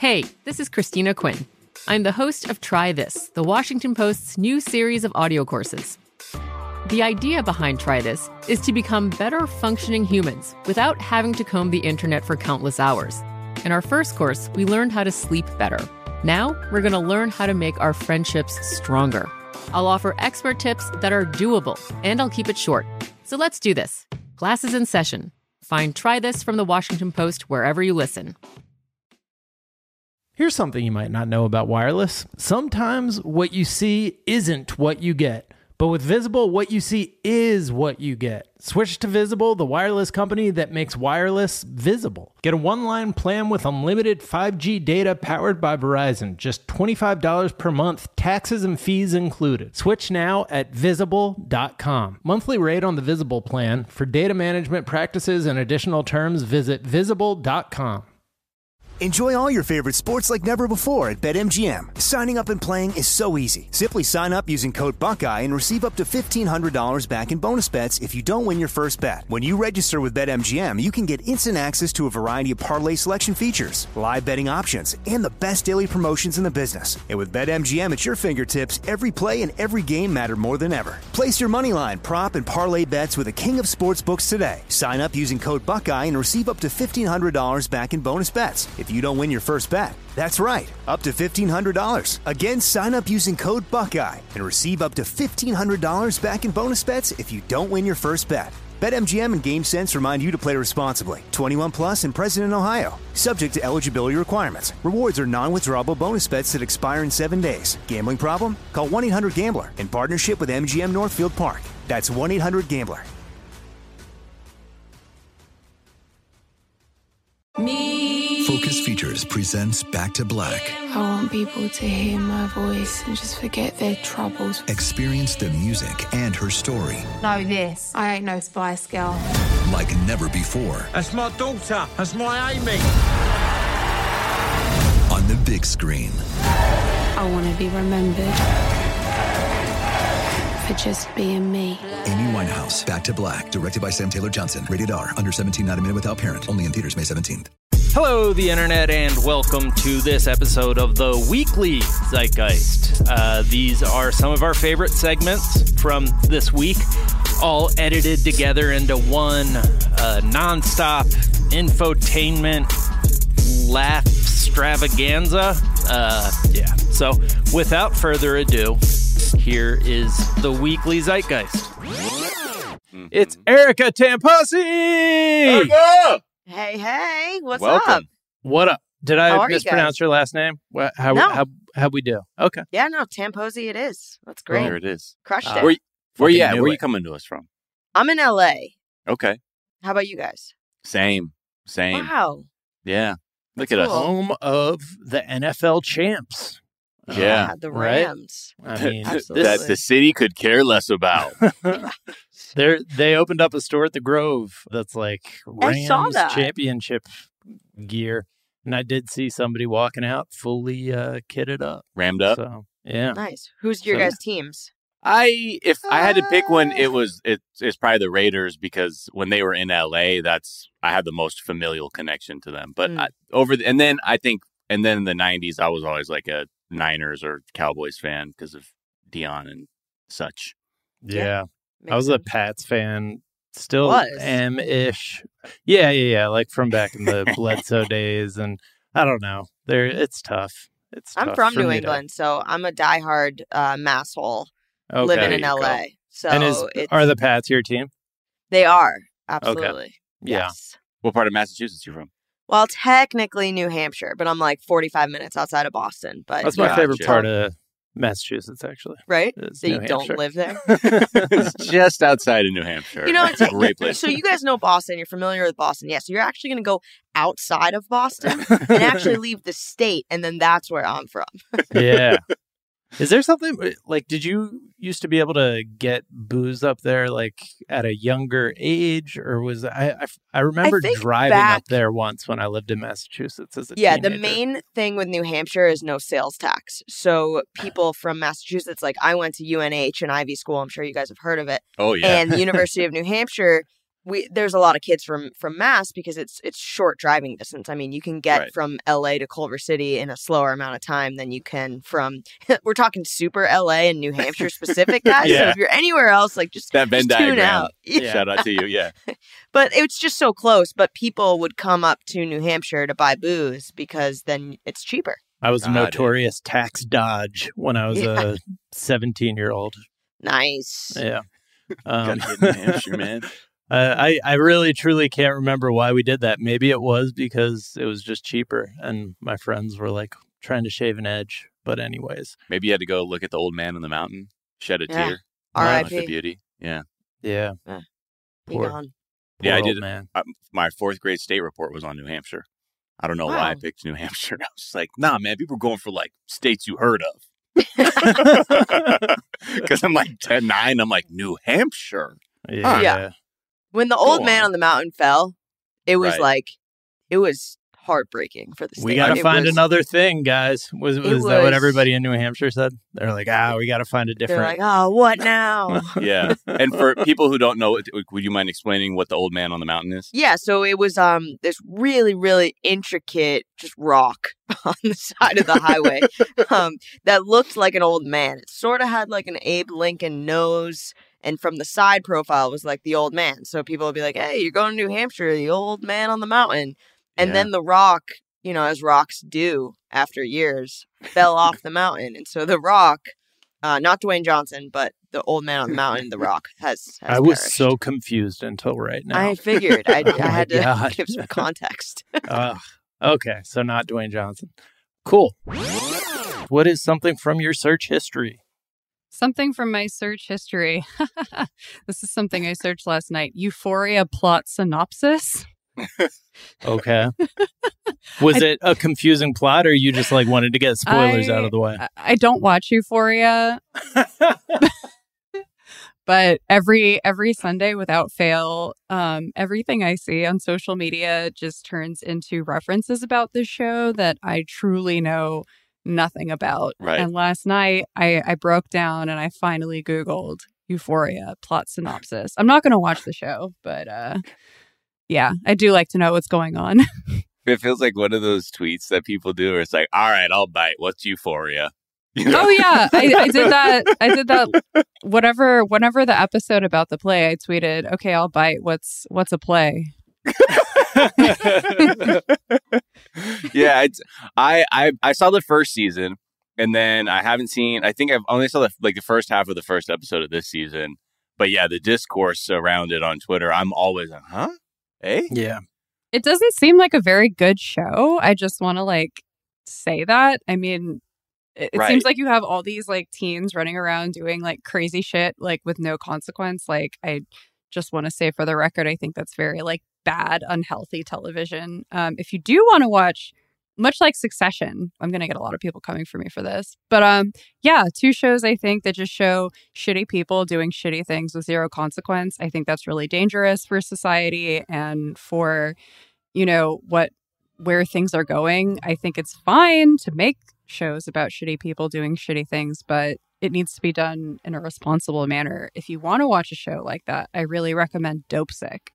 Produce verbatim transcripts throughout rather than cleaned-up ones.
Hey, this is Christina Quinn. I'm the host of Try This, the Washington Post's new series of audio courses. The idea behind Try This is to become better functioning humans without having to comb the internet for countless hours. In our first course, we learned how to sleep better. Now, we're going to learn how to make our friendships stronger. I'll offer expert tips that are doable, and I'll keep it short. So let's do this. Class is in session. Find Try This from the Washington Post wherever you listen. Here's something you might not know about wireless. Sometimes what you see isn't what you get. But with Visible, what you see is what you get. Switch to Visible, the wireless company that makes wireless visible. Get a one-line plan with unlimited five G data powered by Verizon. Just twenty-five dollars per month, taxes and fees included. Switch now at visible dot com. Monthly rate on the Visible plan. For data management practices and additional terms, visit visible dot com. Enjoy all your favorite sports like never before at BetMGM. Signing up and playing is so easy. Simply sign up using code Buckeye and receive up to fifteen hundred dollars back in bonus bets if you don't win your first bet. When you register with BetMGM, you can get instant access to a variety of parlay selection features, live betting options, and the best daily promotions in the business. And with BetMGM at your fingertips, every play and every game matter more than ever. Place your moneyline, prop, and parlay bets with the king of sportsbooks today. Sign up using code Buckeye and receive up to fifteen hundred dollars back in bonus bets if you don't win your first bet. That's right, up to fifteen hundred dollars. Again, sign up using code Buckeye and receive up to fifteen hundred dollars back in bonus bets if you don't win your first bet. BetMGM and GameSense remind you to play responsibly. twenty-one plus and present in Ohio. Subject to eligibility requirements. Rewards are non-withdrawable bonus bets that expire in seven days. Gambling problem? Call one eight hundred gambler in partnership with M G M Northfield Park. That's one eight hundred gambler. Me. Focus Features presents Back to Black. I want people to hear my voice and just forget their troubles. Experience the music and her story. Know this. I ain't no Spice Girl. Like never before. That's my daughter. That's my Amy. On the big screen. I want to be remembered for just being me. Amy Winehouse, Back to Black, directed by Sam Taylor Johnson. Rated R, under seventeen, not a minute without parent. Only in theaters May seventeenth. Hello, the internet, and welcome to this episode of the Weekly Zeitgeist. Uh, these are some of our favorite segments from this week, all edited together into one uh, nonstop infotainment laugh extravaganza. Uh, yeah, so without further ado, here is the Weekly Zeitgeist. Mm-hmm. It's Erica Tamposi! Erica! Hey, hey, what's Welcome. up? What up? Did I How mispronounce you your last name? What, how, no. how, how'd we do? Okay. Yeah, no, Tamposi it is. That's great. Well, there it is. Crushed uh, it. Where, you, where you at? knew Where it. you coming to us from? I'm in L A. Okay. How about you guys? Same. Same. Wow. Yeah. Look That's at cool. us. Home of the N F L champs. Yeah. Uh, the right? Rams. I mean, Absolutely. That the city could care less about. They're, they opened up a store at the Grove that's like I saw Rams that. championship gear. And I did see somebody walking out fully uh, kitted up. Rammed up. So, yeah. Nice. Who's your So- guys' teams? I if I had to pick one, it was it, it's probably the Raiders because when they were in L A, that's I had the most familial connection to them. But Mm. I, over the, and then I think and then in the nineties, I was always like a Niners or Cowboys fan because of Dion and such. Yeah. Makes I was a sense. Pats fan. Still Was? am-ish. Yeah, yeah, yeah. Like from back in the Bledsoe days. And I don't know. There, It's tough. It's I'm tough from for New me to- England, so I'm a diehard uh, masshole Okay. living There in you L A. go. So and is, it's, are the Pats your team? they are. Absolutely. Yeah. Yes. What part of Massachusetts you from? Well, technically New Hampshire, but I'm like forty-five minutes outside of Boston. But That's my Gotcha. favorite part of Massachusetts, actually. right? is So New you don't Hampshire. live there? It's just outside of New Hampshire. You know, it's great place. So you guys know Boston. You're familiar with Boston. Yeah. So you're actually going to go outside of Boston and actually leave the state. And then that's where I'm from. Yeah. Is there something like, did you used to be able to get booze up there like at a younger age, or was I, I, I remember think driving back- up there once when I lived in Massachusetts as a Yeah. The teenager. main thing with New Hampshire is no sales tax. So people from Massachusetts, like I went to U N H, an Ivy school. I'm sure you guys have heard of it. oh yeah. And the University of New Hampshire, we there's a lot of kids from from Mass because it's it's short driving distance. I mean, you can get Right. from L A to Culver City in a slower amount of time than you can from. We're talking super L A and New Hampshire specific, guys. So Yeah. if you're anywhere else, like just, That Venn just tune diagram. out. Yeah. Shout out to you. Yeah. But it's just so close. But people would come up to New Hampshire to buy booze because then it's cheaper. I was a Got it. notorious tax dodge when I was Yeah. a seventeen-year-old. Nice. Yeah. Um, Gotta get New Hampshire, man. Uh, I, I really, truly can't remember why we did that. Maybe it was because it was just cheaper and my friends were like trying to shave an edge. But anyways, Maybe you had to go look at the old man on the mountain, shed a Yeah. tear. R I Much of P beauty. Yeah. yeah. Be Poor- gone. Poor Yeah, I old did- man. Uh, my fourth grade state report was on New Hampshire. I don't know why I Wow. picked New Hampshire. I was just like, nah, man, people are going for like states you heard of. Because I'm like ten, nine, I'm like, New Hampshire. Yeah. Yeah. When the old Go man on. on the mountain fell, it was Right. like, it was heartbreaking for the state. We got to It find was- another thing, guys. Was, It was that what was- everybody in New Hampshire said? They're like, ah, we got to find a They're different. like, oh, what now? Yeah. And for people who don't know, would you mind explaining what the old man on the mountain is? Yeah, so it was um this really, really intricate just rock on the side of the highway um that looked like an old man. It sort of had like an Abe Lincoln nose, and from the side profile was like the old man. So people would be like, hey, you're going to New Hampshire, the old man on the mountain. And Yeah. then the rock, you know, as rocks do after years, fell off the mountain. And so the rock, uh, not Dwayne Johnson, but the old man on the mountain, the rock, has, has I was perished. so confused until right now. I figured. I, Oh I had my to God. give some context. Ugh. Okay, so not Dwayne Johnson. Cool. What is something from your search history? Something from my search history. This is something I searched last night. Euphoria plot synopsis. Okay. Was I- it a confusing plot, or you just like wanted to get spoilers I- out of the way? I- I don't watch Euphoria, but every every Sunday without fail, um, everything I see on social media just turns into references about this show that I truly know nothing about. Right. And last night I, I broke down and I finally Googled Euphoria plot synopsis. I'm not going to watch the show, but uh, yeah, I do like to know what's going on. It feels like one of those tweets that people do where it's like, all right, I'll bite. What's Euphoria? You know? Oh yeah, I, I did that. I did that. Whatever, whenever the episode about the play, I tweeted, "Okay, I'll bite. What's what's a play?" Yeah, it's, I, I I saw the first season, and then I haven't seen. I think I've only saw the like the first half of the first episode of this season. But yeah, the discourse around it on Twitter, I'm always like, huh? Hey, Yeah. It doesn't seem like a very good show. I just want to like say that. I mean, it, it Right. seems like you have all these like teens running around doing like crazy shit like with no consequence. Like I just want to say for the record, I think that's very like bad, unhealthy television. Um, if you do want to watch, much like Succession, I'm going to get a lot of people coming for me for this. But um, yeah, two shows I think that just show shitty people doing shitty things with zero consequence. I think that's really dangerous for society and for, you know, what where things are going. I think it's fine to make shows about shitty people doing shitty things, but it needs to be done in a responsible manner. If you want to watch a show like that, I really recommend Dope Sick.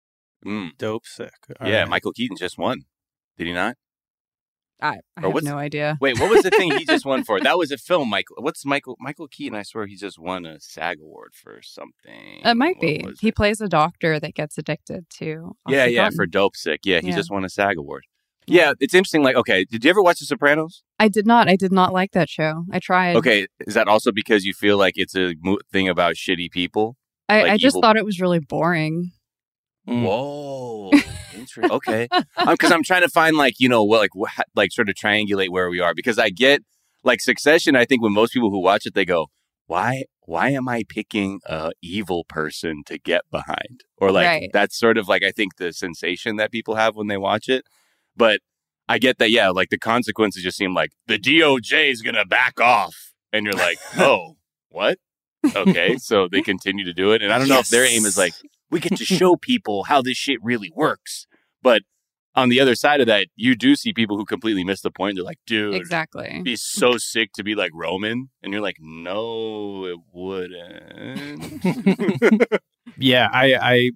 Mm. Dope sick. All Yeah, right. Michael Keaton just won. Did he not? I, I Or have what's- no idea. Wait, what was the thing he just won for? That was a film, Michael. What's Michael Michael Keaton? I swear he just won a SAG award for something. It might What be. was He it? plays a doctor that gets addicted to. Yeah, yeah, Oxycontin. for Dope Sick. Yeah, he Yeah. just won a SAG award. Yeah, it's interesting. Like, okay, did you ever watch The Sopranos? I did not. I did not like that show. I tried. Okay, is that also because you feel like it's a mo- thing about shitty people? I, like I just evil- thought it was really boring. Mm. Whoa, interesting. Okay, because I'm trying to find like you know what like wh- like sort of triangulate where we are because I get like Succession. I think when most people who watch it, they go, "Why? Why am I picking a evil person to get behind?" Or like Right. that's sort of like I think the sensation that people have when they watch it. But I get that. Yeah, like the consequences just seem like the D O J is gonna back off, and you're like, "Oh, what?" Okay, so they continue to do it, and I don't know if their aim is like. We get to show people how this shit really works. But on the other side of that, you do see people who completely miss the point. They're like, dude, Exactly. it'd be so sick to be like Roman. And you're like, no, it wouldn't. Yeah, I, I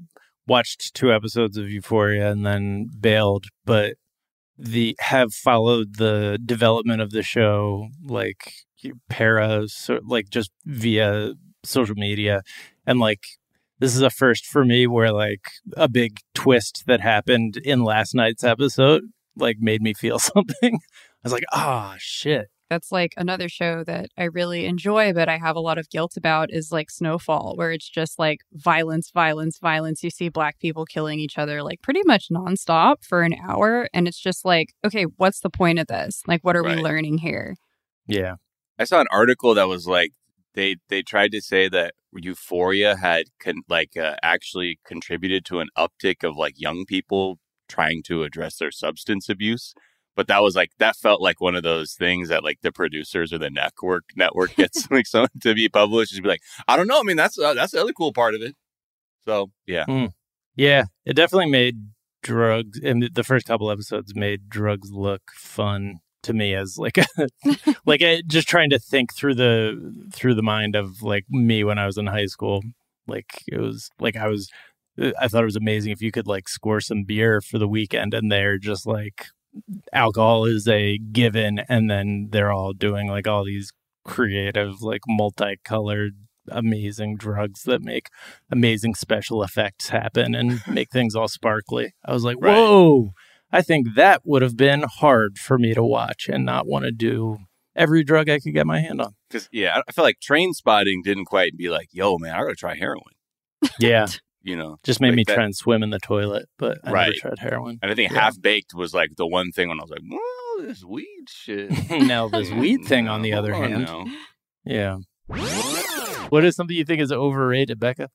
watched two episodes of Euphoria and then bailed, but the have followed the development of the show, like para, so, like just via social media, and like this is a first for me where like a big twist that happened in last night's episode like made me feel something. I was like, ah, oh, shit. That's like another show that I really enjoy, but I have a lot of guilt about is like Snowfall, where it's just like violence, violence, violence. You see black people killing each other like pretty much nonstop for an hour. And it's just like, okay, what's the point of this? Like, what are right. we learning here? Yeah. I saw an article that was like, they, they tried to say that Euphoria had con- like uh, actually contributed to an uptick of like young people trying to address their substance abuse. But that was like, that felt like one of those things that like the producers or the network network gets like something to be published. Just be like, I don't know. I mean, that's uh, that's the other cool part of it. So, yeah. Mm. Yeah, it definitely made drugs. And the first couple episodes made drugs look fun to me as like, a, like a, just trying to think through the, through the mind of like me when I was in high school. Like it was like, I was, I thought it was amazing if you could like score some beer for the weekend and they're just like, alcohol is a given, and then they're all doing like all these creative, like multicolored, amazing drugs that make amazing special effects happen and make things all sparkly. I was like, whoa, right. I think that would have been hard for me to watch and not want to do every drug I could get my hand on. Because, yeah, I feel like Train Spotting didn't quite be like, yo, man, I gotta try heroin. Yeah. You know, just made like me that. try and swim in the toilet, but I right. never tried heroin. And I think yeah. Half Baked was like the one thing when I was like, well, this weed shit. Now, this weed thing, on the no, other hand. no. Yeah. What is something you think is overrated, Becca?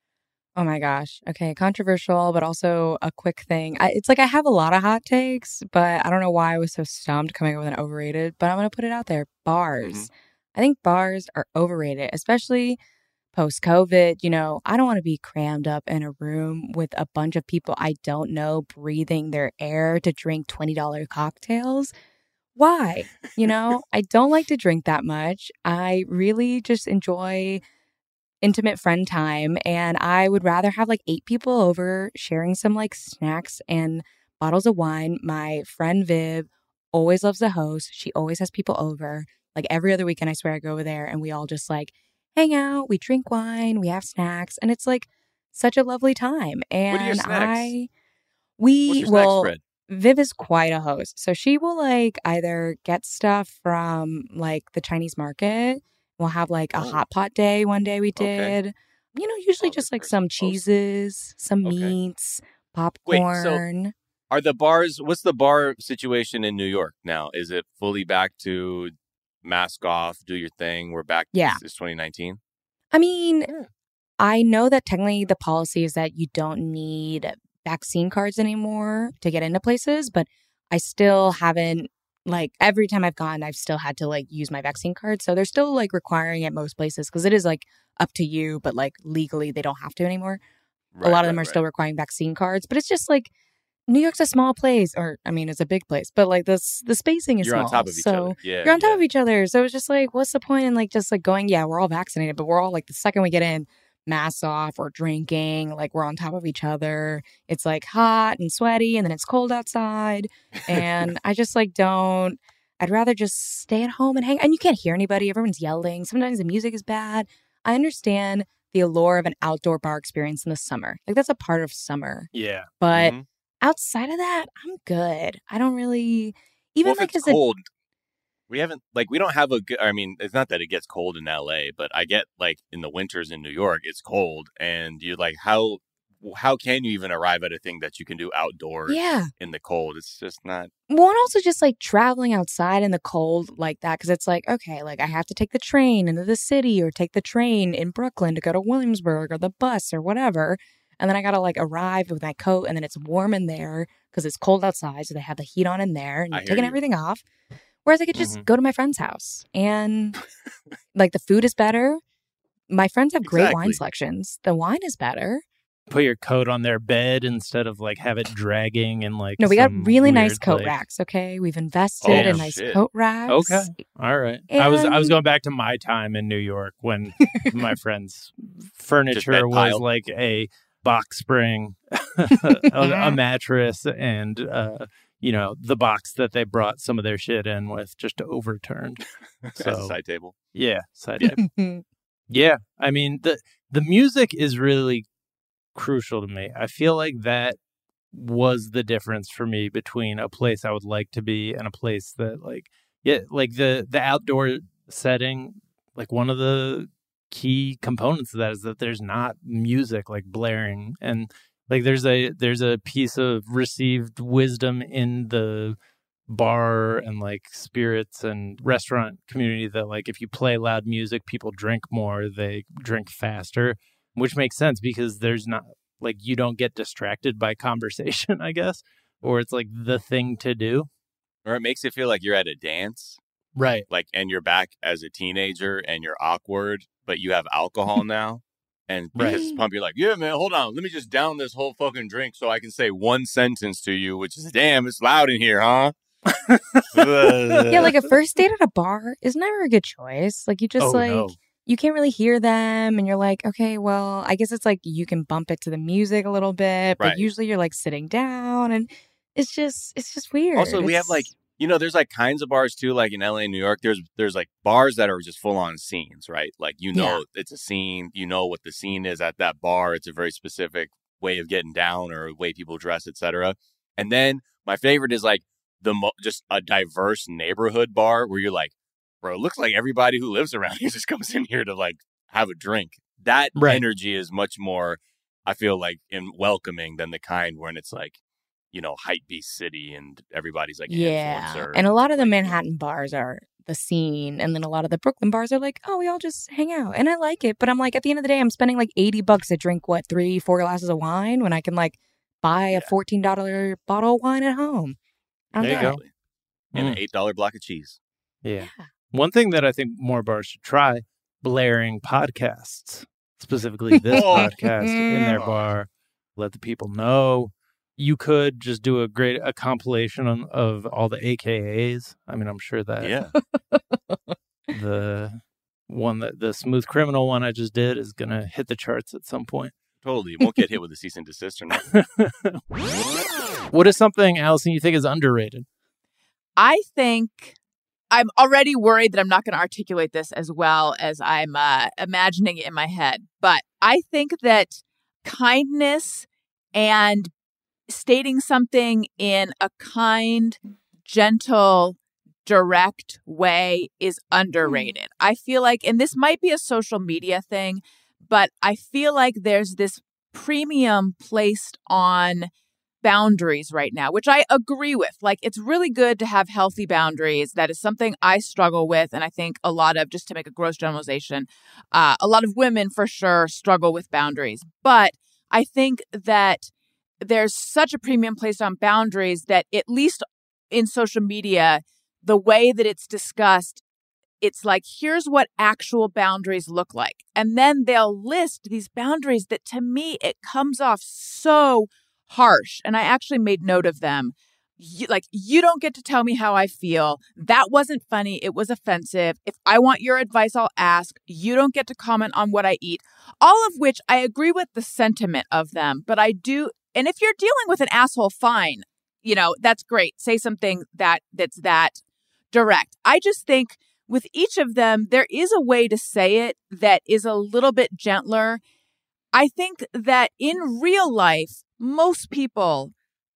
Oh my gosh. Okay. Controversial, but also a quick thing. I, it's like I have a lot of hot takes, but I don't know why I was so stumped coming up with an overrated, but I'm going to put it out there. Bars. Mm-hmm. I think bars are overrated, especially post-COVID. You know, I don't want to be crammed up in a room with a bunch of people I don't know breathing their air to drink twenty dollars cocktails. Why? You know, I don't like to drink that much. I really just enjoy intimate friend time, and I would rather have like eight people over sharing some like snacks and bottles of wine. My friend Viv always loves the host. She always has people over. Like every other weekend, I swear I go over there and we all just like hang out, we drink wine, we have snacks, and it's like such a lovely time. And what are your snacks? I, we What's your will, snack spread? Viv is quite a host. So she will like either get stuff from like the Chinese market. We'll have like a Oh. hot pot day one day we Okay. did. You know, usually Oh, just that's like very some close. cheeses, some Okay. meats, Wait, popcorn. so are the bars, what's the bar situation in New York now? Is it fully back to mask off, do your thing? We're back. Yeah. It's twenty nineteen. I mean, I know that technically the policy is that you don't need vaccine cards anymore to get into places, but I still haven't, like, every time I've gone, I've still had to, like, use my vaccine card. So they're still, like, requiring it most places because it is, like, up to you, but, like, legally they don't have to anymore. Right, a lot of right, them are right. still requiring vaccine cards, but it's just, like, New York's a small place, or, I mean, it's a big place, but, like, the, the spacing is You're small. on top of each so other. Yeah. you're on top yeah. of each other. So it's just like, what's the point in like just like going, yeah, we're all vaccinated, but we're all like the second we get in, masks off or drinking, like we're on top of each other. It's like hot and sweaty and then it's cold outside. And I just like don't, I'd rather just stay at home and hang. And you can't hear anybody. Everyone's yelling. Sometimes the music is bad. I understand the allure of an outdoor bar experience in the summer. Like that's a part of summer. Yeah. But Mhm. outside of that, I'm good. I don't really, even Well, if like it's as a cold, we haven't, like, we don't have a good, I mean, it's not that it gets cold in L A, but I get, like, in the winters in New York, it's cold. And you're like, how, how can you even arrive at a thing that you can do outdoors yeah. in the cold? It's just not. Well, and also just like traveling outside in the cold like that, because it's like, okay, like I have to take the train into the city or take the train in Brooklyn to go to Williamsburg or the bus or whatever. And then I got to like arrive with my coat and then it's warm in there because it's cold outside. So they have the heat on in there and I you're hear taking you. everything off. Whereas I could just Mhm. go to my friend's house and like the food is better. My friends have great wine Exactly. selections. The wine is better. Put your coat on their bed instead of like have it dragging and like. No, we got some really nice weird, coat like- racks. Okay. We've invested Oh, in nice shit. coat racks. Okay. All right. I was I was And- going back to my time in New York when my friend's furniture bed was pile. like a box spring, a, a mattress, and uh, you know, the box that they brought some of their shit in with just overturned. So side table. Yeah, side table. Yeah, I mean the the music is really crucial to me. I feel like that was the difference for me between a place I would like to be and a place that like yeah, like the the outdoor setting. Like one of the key components of that is that there's not music like blaring, and like there's a there's a piece of received wisdom in the bar and like spirits and restaurant community that like if you play loud music, people drink more, they drink faster, which makes sense because there's not like you don't get distracted by conversation, I guess, or it's like the thing to do, or it makes it feel like you're at a dance, right? Like, and you're back as a teenager and you're awkward, but you have alcohol now. And because it's pump, you're like, yeah, man, hold on. Let me just down this whole fucking drink so I can say one sentence to you, which is, damn, it's loud in here, huh? Yeah, like a first date at a bar is never a good choice. Like you just Oh, like, no. you can't really hear them. And you're like, okay, well, I guess it's like you can bump it to the music a little bit. But Right. usually you're like sitting down and it's just, it's just weird. Also, we have It's- like, you know, there's like kinds of bars too, like in L A and New York, there's there's like bars that are just full on scenes, right? Like, you know, it's a scene, you know what the scene is at that bar. It's a very specific way of getting down or way people dress, et cetera. And then my favorite is like the mo- just a diverse neighborhood bar where you're like, bro, it looks like everybody who lives around here just comes in here to like have a drink. That Right. energy is much more, I feel like, in welcoming than the kind when it's like, you know, Hypebeast City and everybody's like an yeah. influencer. And a lot of the Manhattan bars are the scene. And then a lot of the Brooklyn bars are like, oh, we all just hang out. And I like it. But I'm like, at the end of the day, I'm spending like eighty bucks to drink, what, three, four glasses of wine when I can like buy a fourteen dollars bottle of wine at home. I don't There you get go. it. And Mm. an eight dollar block of cheese. Yeah. One thing that I think more bars should try, blaring podcasts, specifically this Oh. podcast in their bar. Let the people know. You could just do a great a compilation on, of all the A K As. I mean, I'm sure that Yeah. the one that the Smooth Criminal one I just did is going to hit the charts at some point. Totally. You won't get hit with a cease and desist or nothing. What is something, Allison, you think is underrated? I think I'm already worried that I'm not going to articulate this as well as I'm uh, imagining it in my head. But I think that kindness and stating something in a kind, gentle, direct way is underrated. I feel like, and this might be a social media thing, but I feel like there's this premium placed on boundaries right now, which I agree with. Like, it's really good to have healthy boundaries. That is something I struggle with. And I think a lot of, just to make a gross generalization, uh, a lot of women for sure struggle with boundaries. But I think that there's such a premium placed on boundaries that at least in social media, the way that it's discussed, it's like, here's what actual boundaries look like. And then they'll list these boundaries that to me, it comes off so harsh. And I actually made note of them. You, like, you don't get to tell me how I feel. That wasn't funny. It was offensive. If I want your advice, I'll ask. You don't get to comment on what I eat. All of which I agree with the sentiment of them. But I do. And if you're dealing with an asshole, fine. You know, that's great. Say something that that's that direct. I just think with each of them, there is a way to say it that is a little bit gentler. I think that in real life, most people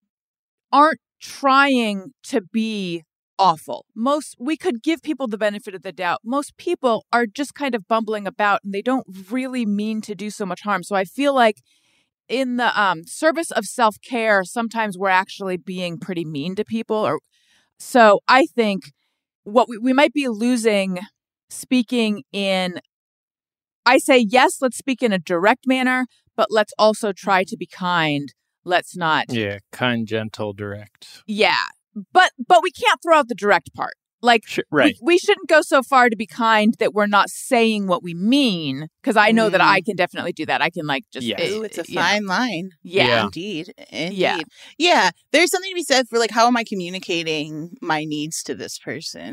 aren't trying to be awful. Most, we could give people the benefit of the doubt. Most people are just kind of bumbling about and they don't really mean to do so much harm. So I feel like in the um, service of self-care, sometimes we're actually being pretty mean to people. Or so I think what we, we might be losing speaking in, I say, yes, let's speak in a direct manner, but let's also try to be kind. Let's not. Yeah, kind, gentle, direct. Yeah. But but we can't throw out the direct part. Like, Sh- right. we, we shouldn't go so far to be kind that we're not saying what we mean. Because I know that I can definitely do that. I can like just. Yeah. Ooh, it's a you know. fine line. Yeah. Yeah. Indeed. Indeed. Yeah. Yeah. There's something to be said for like, how am I communicating my needs to this person?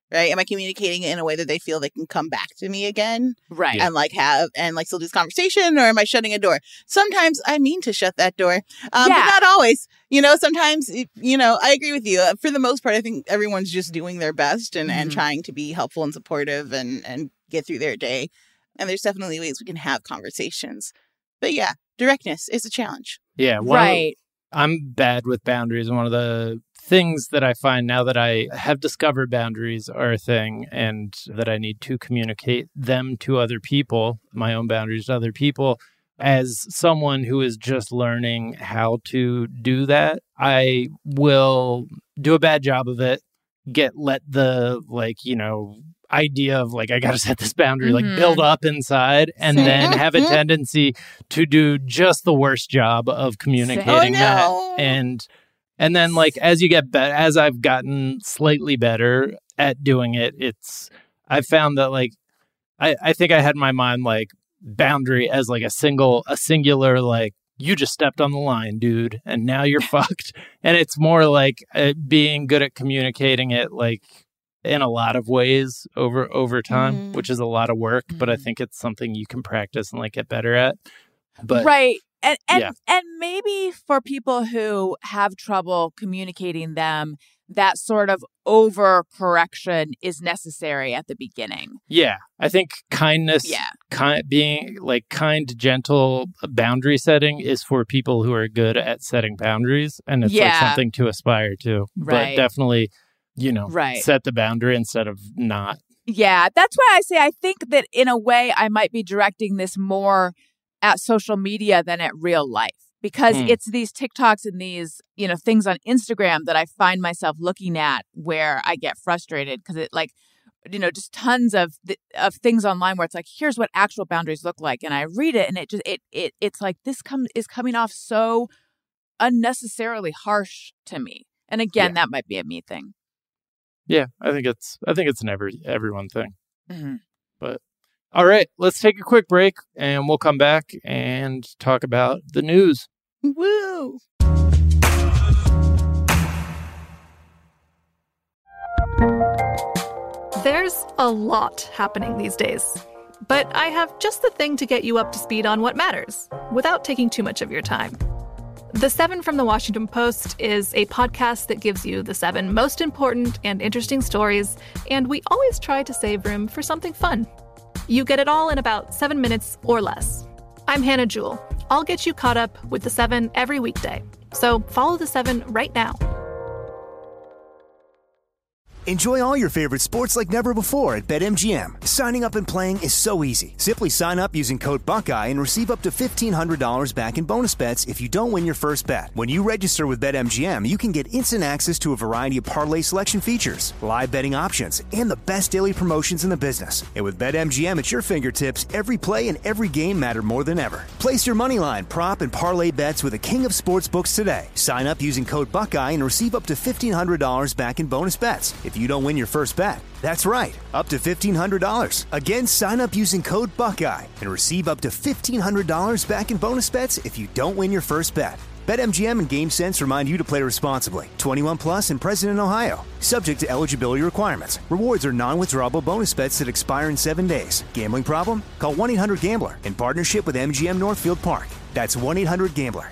right? Am I communicating in a way that they feel they can come back to me again? Right. And like have, and like still do this conversation, or am I shutting a door? Sometimes I mean to shut that door, um, Yeah. but not always. You know, sometimes, it- you know, I agree with you. Uh, For the most part, I think everyone's just doing their best and, and Mhm. trying to be helpful and supportive and, and get through their day. And there's definitely ways we can have conversations. But yeah, directness is a challenge. Yeah, one of the- Right. I'm bad with boundaries, and one of the things that I find now that I have discovered boundaries are a thing, and that I need to communicate them to other people, my own boundaries to other people. As someone who is just learning how to do that, I will do a bad job of it, get let the, like, you know, idea of like, I got to set this boundary, like Mhm. build up inside, and then have a tendency to do just the worst job of communicating Oh, that. no. And, and then like, as you get better, as I've gotten slightly better at doing it, it's, I found that like, I, I think I had in my mind like boundary as like a single, a singular, like, you just stepped on the line, dude, and now you're fucked. And it's more like uh, being good at communicating it, like in a lot of ways over over time, Mhm. which is a lot of work. But I think it's something you can practice and like get better at. But right. And and yeah. and maybe for people who have trouble communicating them, that sort of overcorrection is necessary at the beginning. Yeah, I think kindness, Yeah. kind being like kind, gentle boundary setting is for people who are good at setting boundaries, and it's like Yeah. something to aspire to. Right. But definitely, you know, Right. set the boundary instead of not. Yeah, that's why I say I think that in a way I might be directing this more at social media than at real life, because Mm. it's these TikToks and these, you know, things on Instagram that I find myself looking at where I get frustrated because it like, you know, just tons of th- of things online where it's like, here's what actual boundaries look like, and I read it and it just it it it's like this come is coming off so unnecessarily harsh to me. And again, Yeah. that might be a me thing. Yeah, I think it's I think it's an every everyone thing. Mm-hmm. But all right, let's take a quick break and we'll come back and talk about the news. Woo! There's a lot happening these days, but I have just the thing to get you up to speed on what matters without taking too much of your time. The Seven from the Washington Post is a podcast that gives you the seven most important and interesting stories, and we always try to save room for something fun. You get it all in about seven minutes or less. I'm Hannah Jewell. I'll get you caught up with the seven every weekday. So follow the seven right now. Enjoy all your favorite sports like never before at BetMGM. Signing up and playing is so easy. Simply sign up using code Buckeye and receive up to fifteen hundred dollars back in bonus bets if you don't win your first bet. When you register with BetMGM, you can get instant access to a variety of parlay selection features, live betting options, and the best daily promotions in the business. And with BetMGM at your fingertips, every play and every game matter more than ever. Place your moneyline, prop, and parlay bets with the king of sportsbooks today. Sign up using code Buckeye and receive up to fifteen hundred dollars back in bonus bets if you don't win your first bet. That's right, up to fifteen hundred dollars. Again, sign up using code Buckeye and receive up to fifteen hundred dollars back in bonus bets if you don't win your first bet. BetMGM and GameSense remind you to play responsibly. twenty-one plus and present in Ohio. Subject to eligibility requirements. Rewards are non-withdrawable bonus bets that expire in seven days. Gambling problem? Call one eight hundred gambler in partnership with M G M Northfield Park. That's one eight hundred gambler.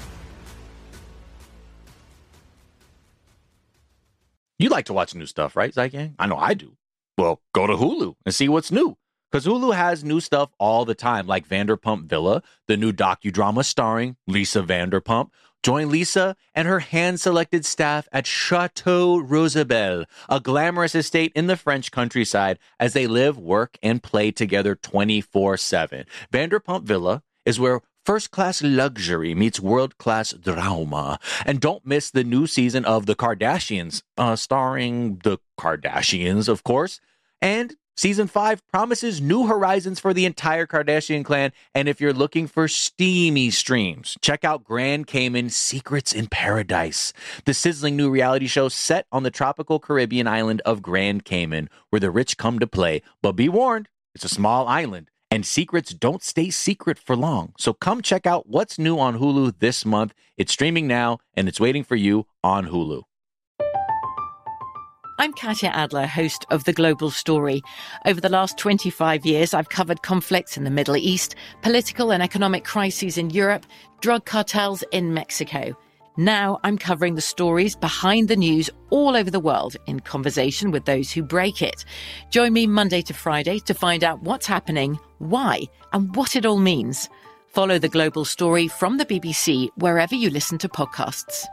You like to watch new stuff, right, Zygang? I know I do. Well, go to Hulu and see what's new. Because Hulu has new stuff all the time, like Vanderpump Villa, the new docudrama starring Lisa Vanderpump. Join Lisa and her hand-selected staff at Chateau Rosabelle, a glamorous estate in the French countryside, as they live, work, and play together twenty-four seven. Vanderpump Villa is where first-class luxury meets world-class drama. And don't miss the new season of The Kardashians, uh, starring the Kardashians, of course. And season five promises new horizons for the entire Kardashian clan. And if you're looking for steamy streams, check out Grand Cayman Secrets in Paradise, the sizzling new reality show set on the tropical Caribbean island of Grand Cayman, where the rich come to play. But be warned, it's a small island, and secrets don't stay secret for long. So come check out what's new on Hulu this month. It's streaming now, and it's waiting for you on Hulu. I'm Katya Adler, host of The Global Story. Over the last twenty-five years, I've covered conflicts in the Middle East, political and economic crises in Europe, drug cartels in Mexico. Now I'm covering the stories behind the news all over the world in conversation with those who break it. Join me Monday to Friday to find out what's happening, why, and what it all means. Follow The Global Story from the B B C wherever you listen to podcasts.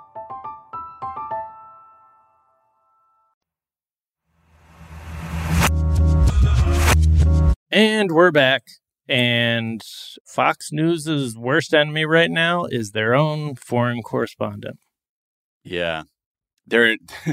And we're back. And Fox News' worst enemy right now is their own foreign correspondent. Yeah. They're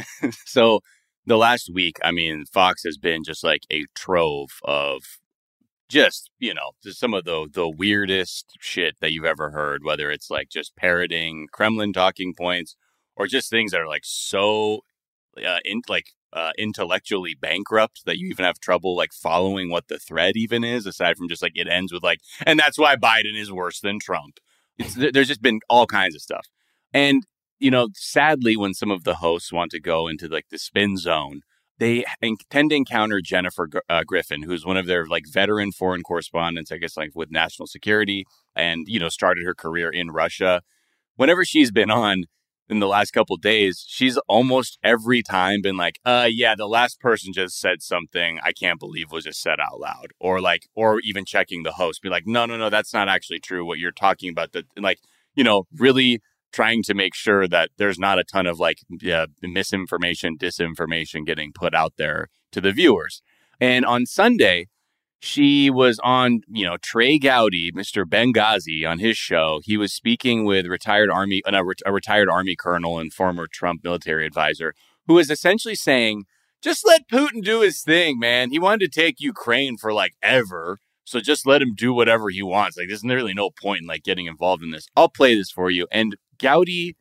so the last week, I mean, Fox has been just like a trove of just, you know, just some of the the weirdest shit that you've ever heard, whether it's like just parroting Kremlin talking points or just things that are like so uh, in like uh, intellectually bankrupt that you even have trouble like following what the thread even is, aside from just like it ends with like, and that's why Biden is worse than Trump. It's, there's just been all kinds of stuff. And, you know, sadly, when some of the hosts want to go into like the spin zone, they tend to encounter Jennifer uh, Griffin, who's one of their like veteran foreign correspondents, I guess, like with national security and, you know, started her career in Russia. Whenever she's been on in the last couple of days, she's almost every time been like, uh, yeah, the last person just said something I can't believe was just said out loud, or like, or even checking the host, be like, no, no, no, that's not actually true. What you're talking about, that, like, you know, really trying to make sure that there's not a ton of like yeah, misinformation, disinformation getting put out there to the viewers. And on Sunday, she was on, you know, Trey Gowdy, Mister Benghazi, on his show. He was speaking with retired Army, uh, a retired Army colonel and former Trump military advisor, who was essentially saying, just let Putin do his thing, man. He wanted to take Ukraine for like ever. So just let him do whatever he wants. Like, there's really no point in like getting involved in this. I'll play this for you. And Gowdy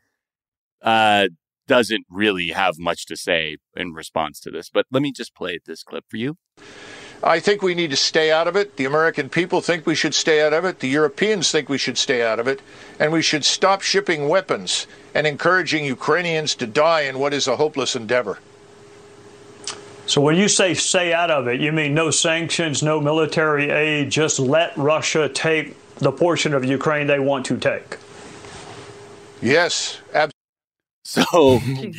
uh, doesn't really have much to say in response to this. But let me just play this clip for you. I think we need to stay out of it. The American people think we should stay out of it. The Europeans think we should stay out of it. And we should stop shipping weapons and encouraging Ukrainians to die in what is a hopeless endeavor. So when you say stay out of it, you mean no sanctions, no military aid, just let Russia take the portion of Ukraine they want to take? Yes, absolutely. So,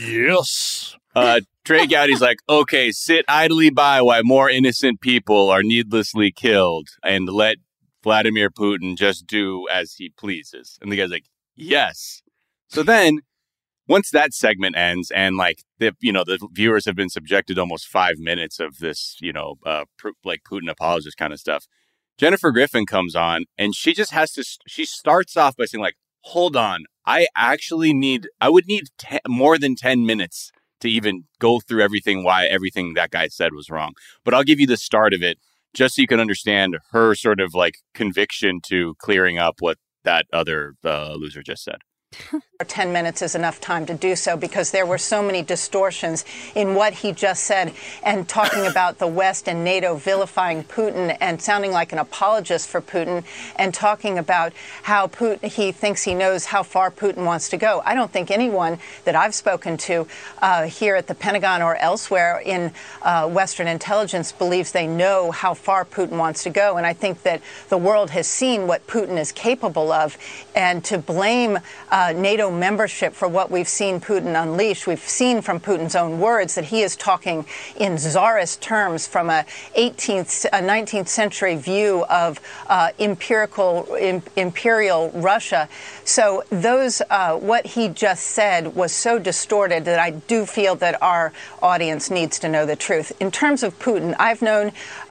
yes. Uh, Trey Gowdy's like, okay, sit idly by while more innocent people are needlessly killed and let Vladimir Putin just do as he pleases. And the guy's like, yes. So then once that segment ends and like the, you know, the viewers have been subjected to almost five minutes of this, you know, uh, pr- like Putin apologist kind of stuff, Jennifer Griffin comes on and she just has to, she starts off by saying like, hold on, I actually need, I would need te- more than ten minutes to even go through everything, why everything that guy said was wrong. But I'll give you the start of it just so you can understand her sort of like conviction to clearing up what that other uh, loser just said. ten minutes is enough time to do so because there were so many distortions in what he just said, and talking about the West and NATO vilifying Putin and sounding like an apologist for Putin, and talking about how Putin, he thinks he knows how far Putin wants to go. I don't think anyone that I've spoken to uh, here at the Pentagon or elsewhere in uh, Western intelligence believes they know how far Putin wants to go. And I think that the world has seen what Putin is capable of, and to blame uh, NATO membership for what we've seen Putin unleash. We've seen from Putin's own words that he is talking in czarist terms from a eighteenth, a nineteenth century view of uh, empirical, im- imperial Russia. So those, uh, what he just said was so distorted that I do feel that our audience needs to know the truth. In terms of Putin, I've known.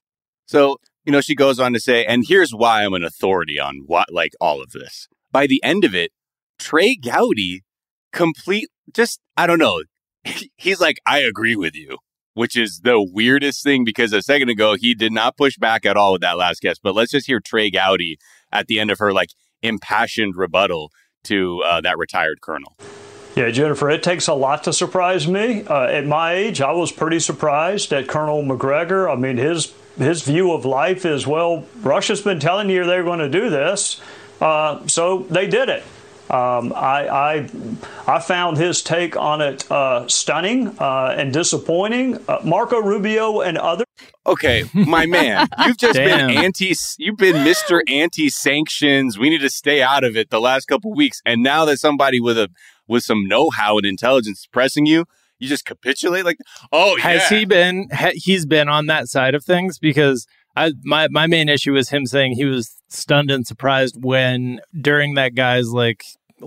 So, you know, she goes on to say, and here's why I'm an authority on what, like all of this. By the end of it, Trey Gowdy, complete, just, I don't know. He's like, I agree with you, which is the weirdest thing because a second ago, he did not push back at all with that last guest. But let's just hear Trey Gowdy at the end of her like impassioned rebuttal to uh, that retired colonel. Yeah, Jennifer, it takes a lot to surprise me. Uh, at my age, I was pretty surprised at Colonel Macgregor. I mean, his his view of life is, well, Russia's been telling you they're going to do this, uh, so they did it. Um, I, I I found his take on it uh, stunning uh, and disappointing. Uh, Marco Rubio and others. Okay, my man, you've just Damn. been anti. You've been Mister Anti-sanctions. We need to stay out of it the last couple of weeks, and now that somebody with a with some know-how and intelligence is pressing you, you just capitulate like, oh, Has yeah. he been? Ha, he's been on that side of things because I my my main issue is him saying he was stunned and surprised when during that guy's like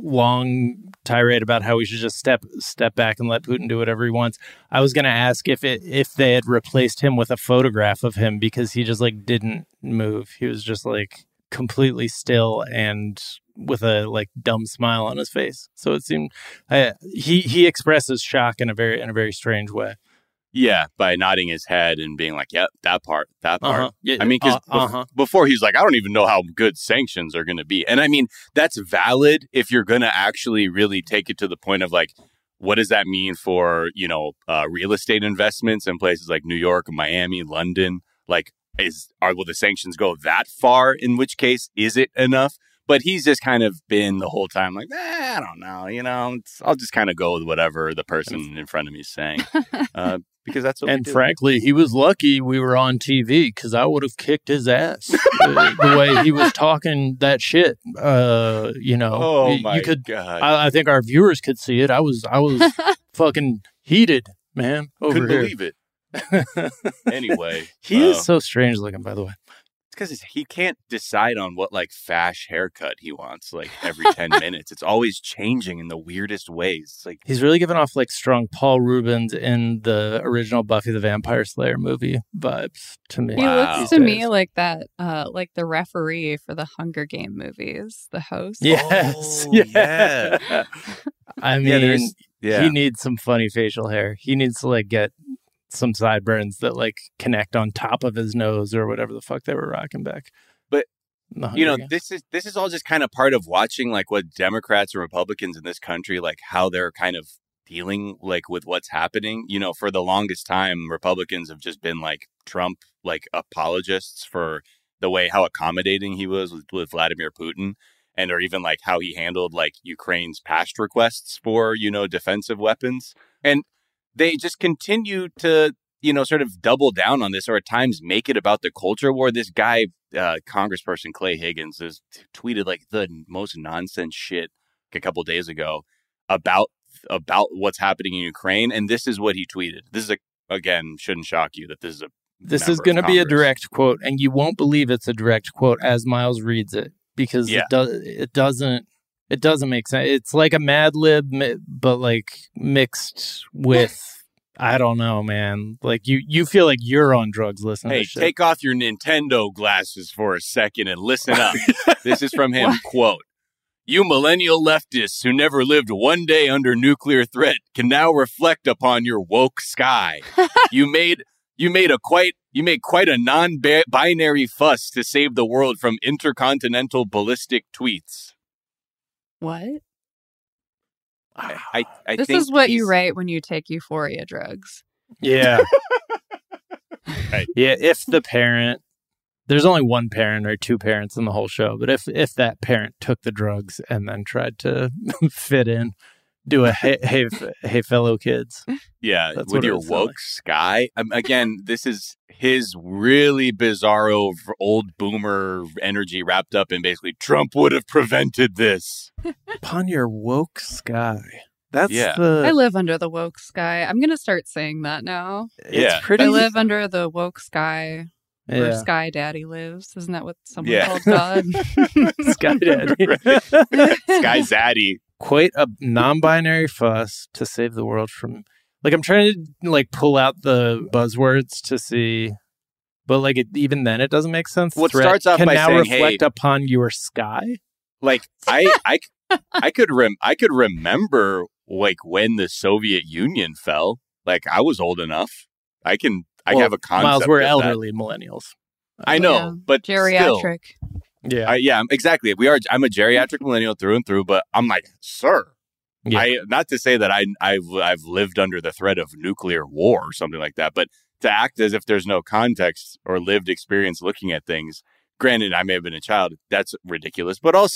long tirade about how we should just step step back and let Putin do whatever he wants. I was going to ask if it if they had replaced him with a photograph of him because he just like didn't move. He was just like completely still and with a like dumb smile on his face. So it seemed uh, he he expresses shock in a very in a very strange way. Yeah, by nodding his head and being like, "Yep, that part, that part." Uh-huh. Yeah, I mean, because uh, uh-huh. before he's like, "I don't even know how good sanctions are going to be," and I mean that's valid if you're going to actually really take it to the point of like, what does that mean for you know uh, real estate investments in places like New York, Miami, London? Like, is are will the sanctions go that far? In which case, is it enough? But he's just kind of been the whole time like, eh, I don't know, you know, it's, I'll just kind of go with whatever the person in front of me is saying. Uh, because that's what and we do. frankly, he was lucky we were on T V because I would have kicked his ass the, the way he was talking that shit. Uh, you know, Oh, you, my you could. God. I, I think our viewers could see it. I was, I was fucking heated, man. Over Couldn't here. believe it. Anyway, He uh, is so strange looking, by the way. It's because he can't decide on what like fash haircut he wants like every ten minutes. It's always changing in the weirdest ways. It's like He's really giving off like strong Paul Rubens in the original Buffy the Vampire Slayer movie vibes to me. He looks these to days. me like that, uh, like the referee for the Hunger Game movies, the host. Yes. Oh, yeah. yeah. I Yeah, there's- mean, yeah. he needs some funny facial hair. He needs to like get some sideburns that like connect on top of his nose or whatever the fuck they were rocking back. But in the you know, Hunger Games. this is this is all just kind of part of watching like what Democrats and Republicans in this country, like how they're kind of dealing like with what's happening. You know, for the longest time, Republicans have just been like Trump, like apologists for the way how accommodating he was with, with Vladimir Putin, and or even like how he handled like Ukraine's past requests for, you know, defensive weapons. And they just continue to, you know, sort of double down on this or at times make it about the culture war. This guy, uh, Congressperson Clay Higgins, has tweeted like the most nonsense shit a couple days ago about about what's happening in Ukraine. And this is what he tweeted. This is, a, again, shouldn't shock you that this is a This member is of going to be a Congress. direct quote, and you won't believe it's a direct quote as Miles reads it because Yeah. it does. It doesn't. It doesn't make sense. It's like a Mad Lib, mi- but like mixed with I don't know, man. Like you, you feel like you're on drugs listening. Hey, to this shit. take off your Nintendo glasses for a second and listen up. This is from him, quote, "You millennial leftists who never lived one day under nuclear threat can now reflect upon your woke sky. You made you made a quite you made quite a non-binary fuss to save the world from intercontinental ballistic tweets." What? I I, I this think is what you he's- write when you take euphoria drugs. Yeah. Right. Yeah, if the parent, there's only one parent or two parents in the whole show, but if if that parent took the drugs and then tried to fit in, do a hey hey, hey fellow kids. Yeah, That's with what it your would sound woke like. sky. Um, again, this is his really bizarro v- old boomer energy wrapped up in basically Trump would have prevented this. Upon your woke sky. That's Yeah. the I live under the woke sky. I'm gonna start saying that now. Yeah. pretty I live under the woke sky where Yeah. Sky Daddy lives. Isn't that what someone Yeah. called God? Sky Daddy. Sky Zaddy. Quite a non-binary fuss to save the world from. Like I'm trying to like pull out the buzzwords to see, but like it, even then it doesn't make sense. Well, it Threat starts off can by now saying, reflect hey- upon your sky. Like I I I could rem I could remember like when the Soviet Union fell. Like I was old enough. I can I Well, have a concept. Miles, we're of that. elderly millennials. I know, Yeah. but still. Geriatric. Yeah, I, yeah, exactly. We are. I'm a geriatric millennial through and through, but I'm like, sir. Yeah. I not to say that I I've I've lived under the threat of nuclear war or something like that, but to act as if there's no context or lived experience looking at things. Granted, I may have been a child. That's ridiculous. But also,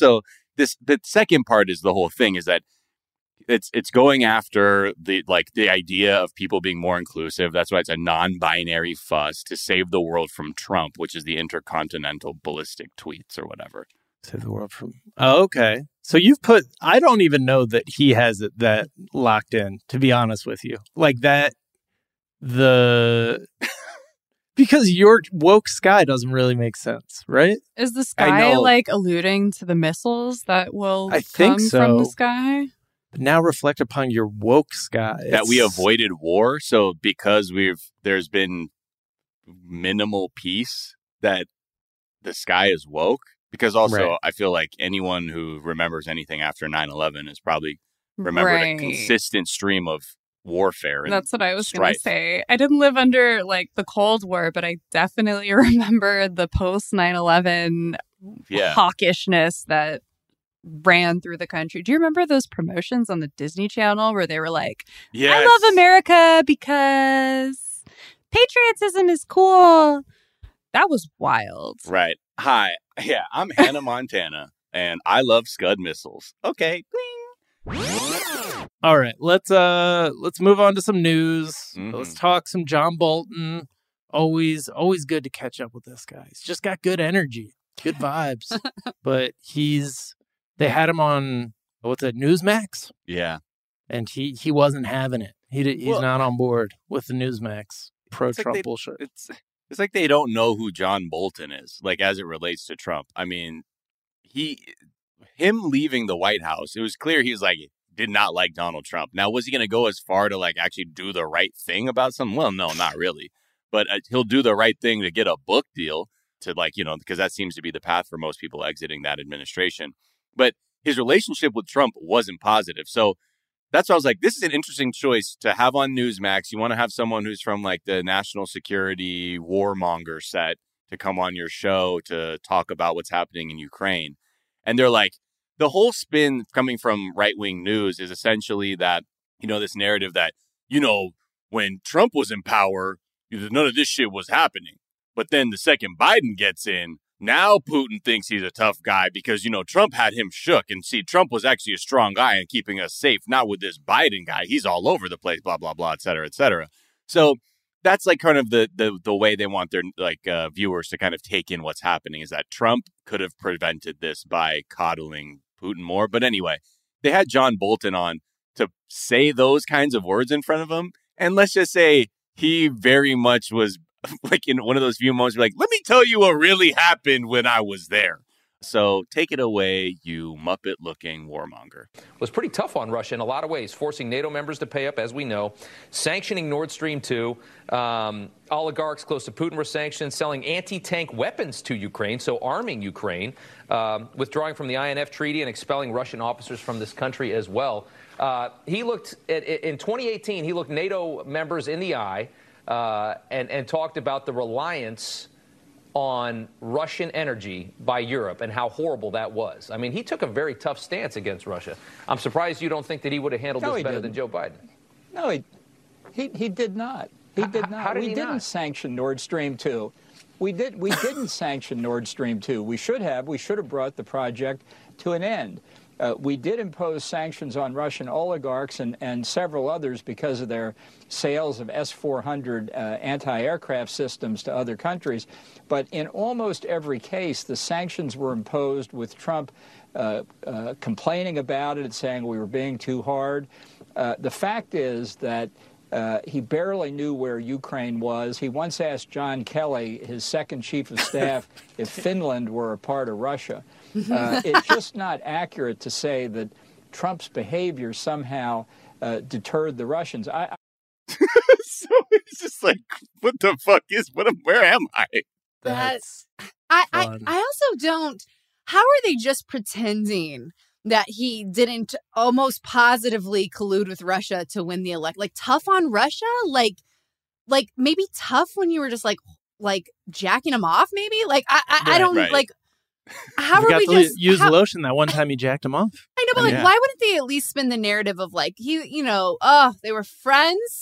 this the second part is the whole thing is that it's it's going after the like the idea of people being more inclusive. That's why it's a non-binary fuss to save the world from Trump, which is the intercontinental ballistic tweets or whatever. Save the world from. Oh, okay. So you've put. I don't even know that he has it that locked in. To be honest with you, like that. The because your woke sky doesn't really make sense, right? Is the sky like alluding to the missiles that will I come think so. from the sky? But now reflect upon your woke sky. That we It's- avoided war. So because we've there's been minimal peace, that the sky is woke. Because also Right. I feel like anyone who remembers anything after nine eleven has probably remembered Right. a consistent stream of warfare. And That's what I was going strife. to say. I didn't live under like the Cold War, but I definitely remember the post nine eleven Yeah. hawkishness that ran through the country. Do you remember those promotions on the Disney Channel where they were like, Yes. I love America because patriotism is cool? That was wild. Right. Hi. Yeah, I'm Hannah Montana, and I love Scud missiles. Okay. All right, let's uh let's move on to some news. Mhm. Let's talk some John Bolton. Always always good to catch up with this guy. He's just got good energy, good vibes. But he's they had him on what's it, Newsmax? Yeah. And he he wasn't having it. He di- he's Well- not on board with the Newsmax pro It's like Trump they- bullshit. It's it's like they don't know who John Bolton is, like as it relates to Trump. I mean, he him leaving the White House, it was clear he was like did not like Donald Trump. Now, was he going to go as far to like actually do the right thing about something? Well, no, not really. But uh, he'll do the right thing to get a book deal to like, you know, because that seems to be the path for most people exiting that administration. But his relationship with Trump wasn't positive. So that's why I was like, this is an interesting choice to have on Newsmax. You want to have someone who's from like the national security warmonger set to come on your show to talk about what's happening in Ukraine. And they're like, the whole spin coming from right-wing news is essentially that, you know, this narrative that, you know, when Trump was in power, none of this shit was happening. But then the second Biden gets in, now Putin thinks he's a tough guy because, you know, Trump had him shook. And see, Trump was actually a strong guy and keeping us safe, not with this Biden guy. He's all over the place, blah, blah, blah, et cetera, et cetera. So that's like kind of the the, the way they want their like uh, viewers to kind of take in what's happening is that Trump could have prevented this by coddling Putin more. But anyway, they had John Bolton on to say those kinds of words in front of him. And let's just say he very much was like in one of those few moments, like, let me tell you what really happened when I was there. So take it away, you Muppet-looking warmonger. Was pretty tough on Russia in a lot of ways, forcing NATO members to pay up, as we know, sanctioning Nord Stream two. Um, oligarchs close to Putin were sanctioned, selling anti-tank weapons to Ukraine, so arming Ukraine, um, withdrawing from the I N F treaty and expelling Russian officers from this country as well. Uh, he looked at, in twenty eighteen, he looked NATO members in the eye uh, and, and talked about the reliance on Russian energy by Europe and how horrible that was. I mean, he took a very tough stance against Russia. I'm surprised you don't think that he would have handled No, this he better didn't. than Joe Biden. No, he, he, he did not. He H- did h- not. how did we he didn't not? sanction Nord Stream two. We did. We didn't sanction Nord Stream two. We should have. We should have brought the project to an end. Uh, we did impose sanctions on Russian oligarchs and, and several others because of their sales of S four hundred uh, anti-aircraft systems to other countries. But in almost every case, the sanctions were imposed with Trump uh, uh, complaining about it and saying we were being too hard. Uh, the fact is that uh, he barely knew where Ukraine was. He once asked John Kelly, his second chief of staff, if Finland were a part of Russia. Uh, it's just not accurate to say that Trump's behavior somehow uh, deterred the Russians. I, I So it's just like, what the fuck is, what? am- Where am I? That's I, I fun. I also don't. How are they just pretending that he didn't almost positively collude with Russia to win the elect? Like tough on Russia? Like like maybe tough when you were just like like jacking him off? Maybe like I I, I Right, don't right. like. How You are got we to just use how- lotion that one time you jacked him off. I know, but like, Yeah. why wouldn't they at least spin the narrative of like he, you know, oh, they were friends,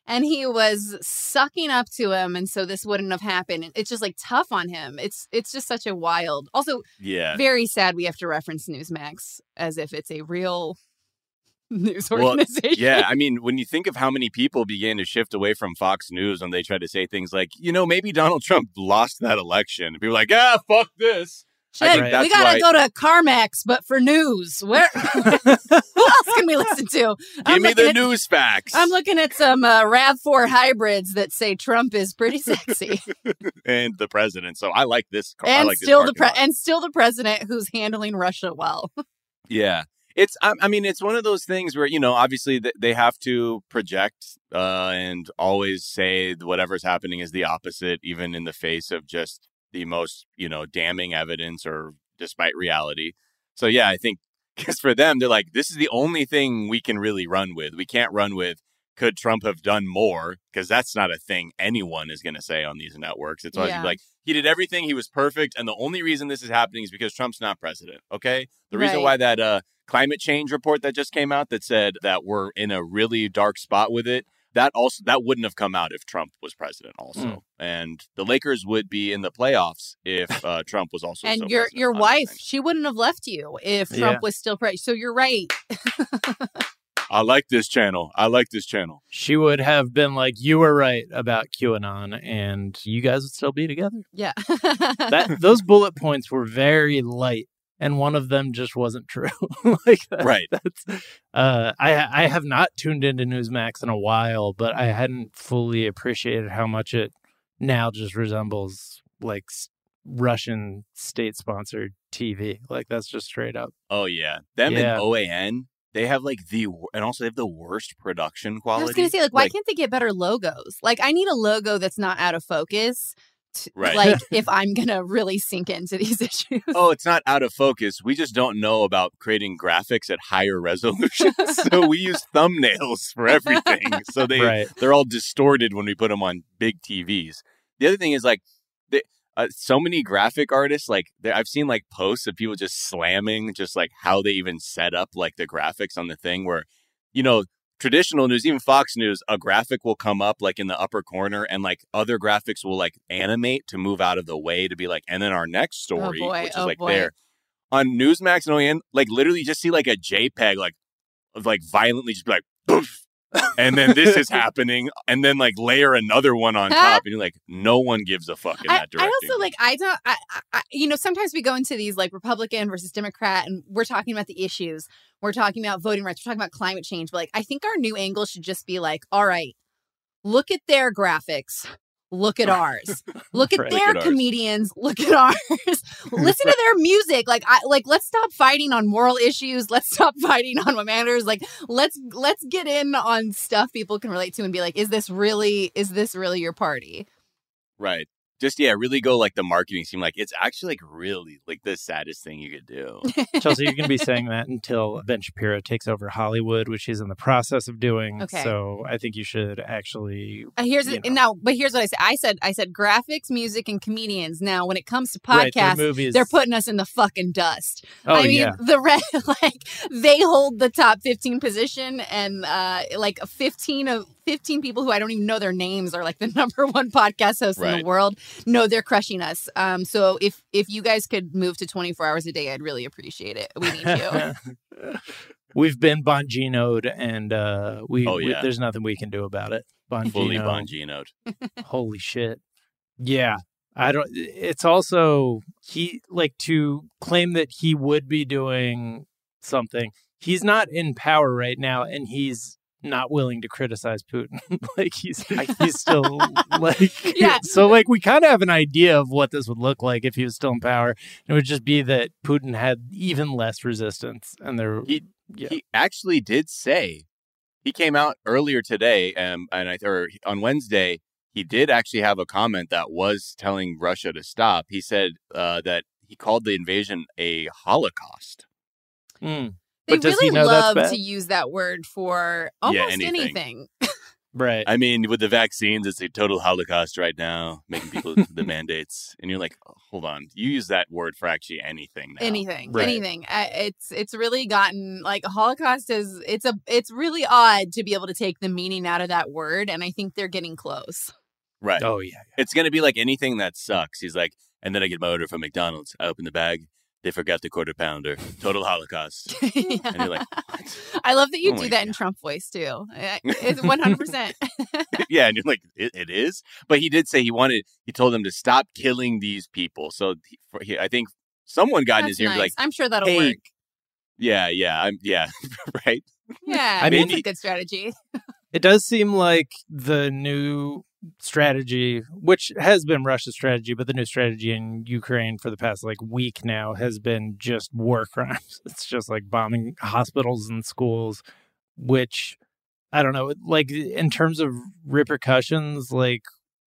and he was sucking up to him, and so this wouldn't have happened. It's just like tough on him. It's it's just such a wild. Also, yeah, very sad we have to reference Newsmax as if it's a real news Well, organization. yeah, I mean, when you think of how many people began to shift away from Fox News when they tried to say things like, you know, maybe Donald Trump lost that election. People were like, ah, fuck this. I Shit, think that's we gotta why- go to CarMax, but for news. Where? Who else can we listen to? Give me looking the at- news facts. I'm looking at some uh, RAV four hybrids that say Trump is pretty sexy, and the president. So I like this. car- I and like still this the pre- parking lot. and still the president who's handling Russia well. Yeah. It's, I, I mean, it's one of those things where, you know, obviously th- they have to project uh, and always say whatever's happening is the opposite, even in the face of just the most, you know, damning evidence or despite reality. So, yeah, I think because for them, they're like, this is the only thing we can really run with. We can't run with, could Trump have done more? Because that's not a thing anyone is going to say on these networks. It's always Yeah. like, he did everything. He was perfect. And the only reason this is happening is because Trump's not president. Okay. The reason Right. why that uh, climate change report that just came out that said that we're in a really dark spot with it, that also that wouldn't have come out if Trump was president also. Mm. And the Lakers would be in the playoffs if uh, Trump was also And still your president. your wife, she wouldn't have left you if Trump Yeah. was still president. So you're right. I like this channel. I like this channel. She would have been like, you were right about QAnon, and you guys would still be together. Yeah. That those bullet points were very light, and one of them just wasn't true. like that, Right. That's, uh, I I have not tuned into Newsmax in a while, but I hadn't fully appreciated how much it now just resembles like s- Russian state-sponsored T V. Like that's just straight up. Oh, yeah. Them Yeah. and O A N, they have like the, wor- and also they have the worst production quality. I was gonna say, like, why can't they get better logos? Like, I need a logo that's not out of focus. To, Right. Like, if I'm gonna really sink into these issues. Oh, it's not out of focus. We just don't know about creating graphics at higher resolutions. So we use thumbnails for everything. So they, Right. they're all distorted when we put them on big T Vs. The other thing is like, they, uh, so many graphic artists, like there- I've seen like posts of people just slamming just like how they even set up like the graphics on the thing where, you know, traditional news, even Fox News, a graphic will come up like in the upper corner and like other graphics will like animate to move out of the way to be like, and then our next story, boy, which is oh like boy. there. On Newsmax and O A N, like literally you just see like a JPEG like of like violently just be like poof. And then this is happening, and then like layer another one on top, and you're like, no one gives a fuck in I, that I direction. also like I don't I, I you know sometimes we go into these like Republican versus Democrat and we're talking about the issues, we're talking about voting rights, we're talking about climate change, but like I think our new angle should just be like, all right, look at their graphics, look at ours, look at Right. their Look at ours. comedians, look at ours, listen to their music. Like I like let's stop fighting on moral issues, let's stop fighting on what matters. Like let's let's get in on stuff people can relate to and be like, is this really is this really your party? Right. Just, yeah, really go like the marketing seem like it's actually like really like the saddest thing you could do. Chelsea, you're going to be saying that until Ben Shapiro takes over Hollywood, which he's in the process of doing. Okay. So I think you should actually. Uh, here's you it now, but here's what I said. I said I said graphics, music, and comedians. Now, when it comes to Right, their podcasts, movies- they're putting us in the fucking dust. Oh, I mean, yeah. the red like they hold the top fifteen position, and uh, like fifteen of fifteen people who I don't even know their names are like the number one podcast host in Right. the world. No, they're crushing us. Um, so if if you guys could move to twenty-four hours a day, I'd really appreciate it. We need you. We've been Bongino'd, and uh, we, Oh, we yeah. there's nothing we can do about it. Bongino. Fully Bongino'd. Holy shit. Yeah. I don't it's also he like to claim that he would be doing something. He's not in power right now and he's not willing to criticize Putin. like he's he's still like Yeah. So like we kind of have an idea of what this would look like if he was still in power. It would just be that Putin had even less resistance and there He yeah. he actually did say he came out earlier today, um, and I or on Wednesday he did actually have a comment that was telling Russia to stop. He said uh, that he called the invasion a Holocaust. Mm. They But does he really know that's love bad? to use that word for Yeah, almost anything. anything. Right. I mean, with the vaccines, it's a total holocaust right now, making people the mandates. And you're like, oh, hold on. You use that word for actually anything now. Anything, Right. anything. Uh, it's it's really gotten like Holocaust is it's a it's really odd to be able to take the meaning out of that word, and I think they're getting close. Right. Oh, yeah. It's going to be like anything that sucks. He's like, and then I get my order from McDonald's. I open the bag. They forgot the quarter pounder. Total holocaust. Yeah. And you're like, I love that you Oh do my that in Trump voice too. Uh, It's one hundred percent. yeah. And you're like, it, it is. But he did say he wanted, he told them to stop killing these people. So he, for, he, I think someone got in his That's ear and be nice. like, I'm sure that'll hey, work. Yeah, yeah. I'm, yeah. right. Yeah, I mean, that's a good strategy. It does seem like the new strategy, which has been Russia's strategy, but the new strategy in Ukraine for the past like week now has been just war crimes. It's just like bombing hospitals and schools, which I don't know, like in terms of repercussions, like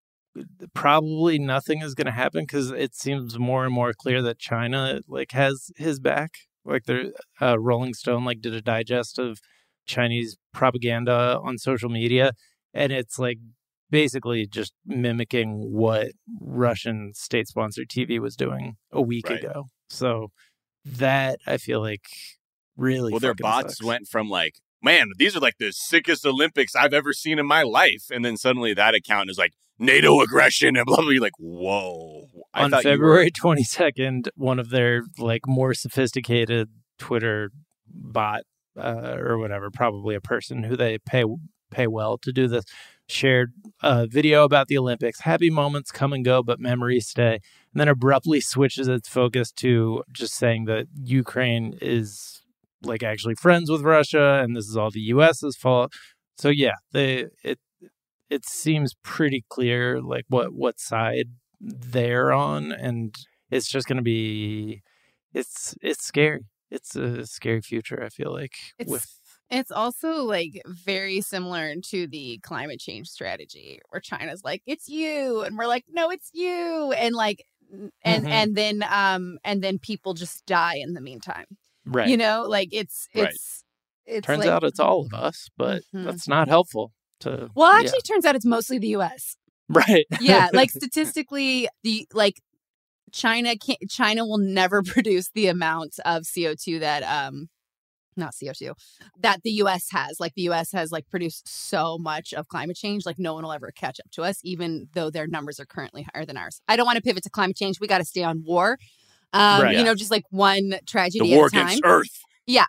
probably nothing is going to happen because it seems more and more clear that China like has his back. Like the uh, Rolling Stone like did a digest of Chinese propaganda on social media, and it's like basically just mimicking what Russian state-sponsored T V was doing a week Right. ago. So that I feel like really Well, their fucking bots sucks. went from like, man, these are like the sickest Olympics I've ever seen in my life. And then suddenly that account is like NATO aggression and blah, blah, blah. You're like, whoa. I On thought you were- February twenty-second, one of their like more sophisticated Twitter bot uh, or whatever, probably a person who they pay pay well to do this, shared a video about the Olympics. Happy moments come and go, but memories stay. And then abruptly switches its focus to just saying that Ukraine is like actually friends with Russia and this is all the US's fault. So yeah, they it it seems pretty clear like what what side they're on, and it's just going to be it's it's scary. It's a scary future, I feel like. It's with it's also like very similar to the climate change strategy where China's like, it's you, and we're like, no, it's you, and like and Mhm. and then um and then people just die in the meantime. Right. You know, like it's Right. it's it's turns like- out it's all of us, but Mhm. that's not helpful to Well, yeah. actually, it turns out it's mostly the U S. Right. Yeah, like statistically, the like China can't, China will never produce the amount of C O two that um not C O two that the U S has. Like the U S has like produced so much of climate change, like no one will ever catch up to us, even though their numbers are currently higher than ours. I don't want to pivot to climate change. We got to stay on war. Um, Right. you Yeah. know, just like one tragedy The war at a time. against Earth. Yeah.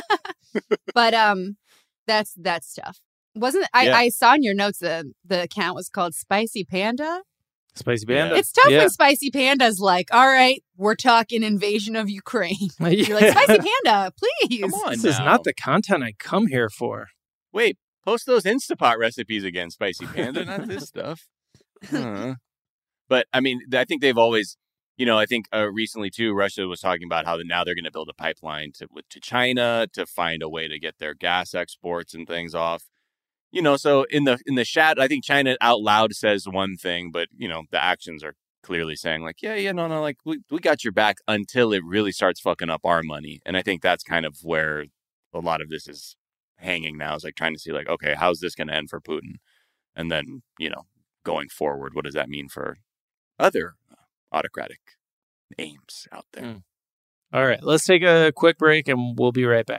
But um that's that's tough. Wasn't I, Yeah. I saw in your notes the the account was called Spicy Panda. Spicy Panda. It's tough Yeah. when Spicy Panda's like, all right, we're talking invasion of Ukraine. You're like, Yeah. Spicy Panda, please. Come on This now. is not the content I come here for. Wait, post those Instapot recipes again, Spicy Panda, not this stuff. Huh. But I mean, I think they've always, you know, I think uh, recently too, Russia was talking about how now they're going to build a pipeline to with, to China to find a way to get their gas exports and things off. You know, so in the in the chat, I think China out loud says one thing, but you know, the actions are clearly saying like, yeah, yeah, no, no, like we we got your back until it really starts fucking up our money. And I think that's kind of where a lot of this is hanging now. Is like trying to see like, okay, how's this going to end for Putin? And then, you know, going forward, what does that mean for other autocratic aims out there? Mm. All right, let's take a quick break and we'll be right back.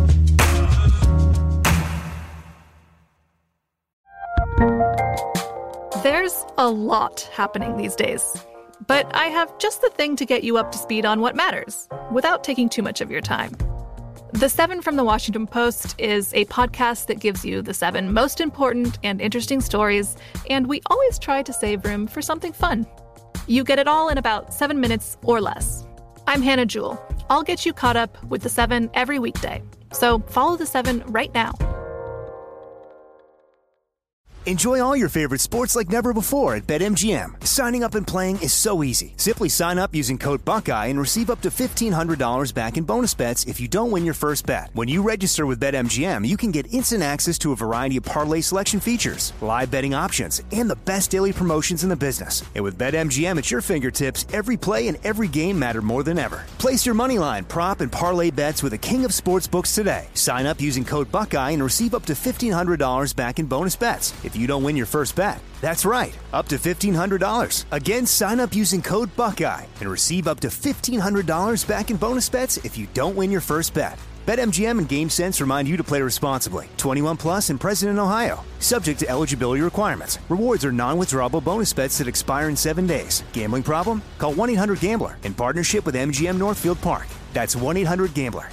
There's a lot happening these days, but I have just the thing to get you up to speed on what matters without taking too much of your time. The Seven from the Washington Post is a podcast that gives you the seven most important and interesting stories, and we always try to save room for something fun. You get it all in about seven minutes or less. I'm Hannah Jewell. I'll get you caught up with the seven every weekday. So follow the seven right now. Enjoy all your favorite sports like never before at BetMGM. Signing up and playing is so easy. Simply sign up using code Buckeye and receive up to fifteen hundred dollars back in bonus bets if you don't win your first bet. When you register with BetMGM, you can get instant access to a variety of parlay selection features, live betting options, and the best daily promotions in the business. And with BetMGM at your fingertips, every play and every game matter more than ever. Place your moneyline, prop, and parlay bets with the king of sportsbooks today. Sign up using code Buckeye and receive up to fifteen hundred dollars back in bonus bets if you don't win your first bet. That's right, up to fifteen hundred dollars. Again, sign up using code Buckeye and receive up to fifteen hundred dollars back in bonus bets if you don't win your first bet. BetMGM and GameSense remind you to play responsibly. twenty-one plus and present in Ohio. Subject to eligibility requirements. Rewards are non-withdrawable bonus bets that expire in seven days. Gambling problem? Call one eight hundred gambler in partnership with M G M Northfield Park. That's one eight hundred gambler.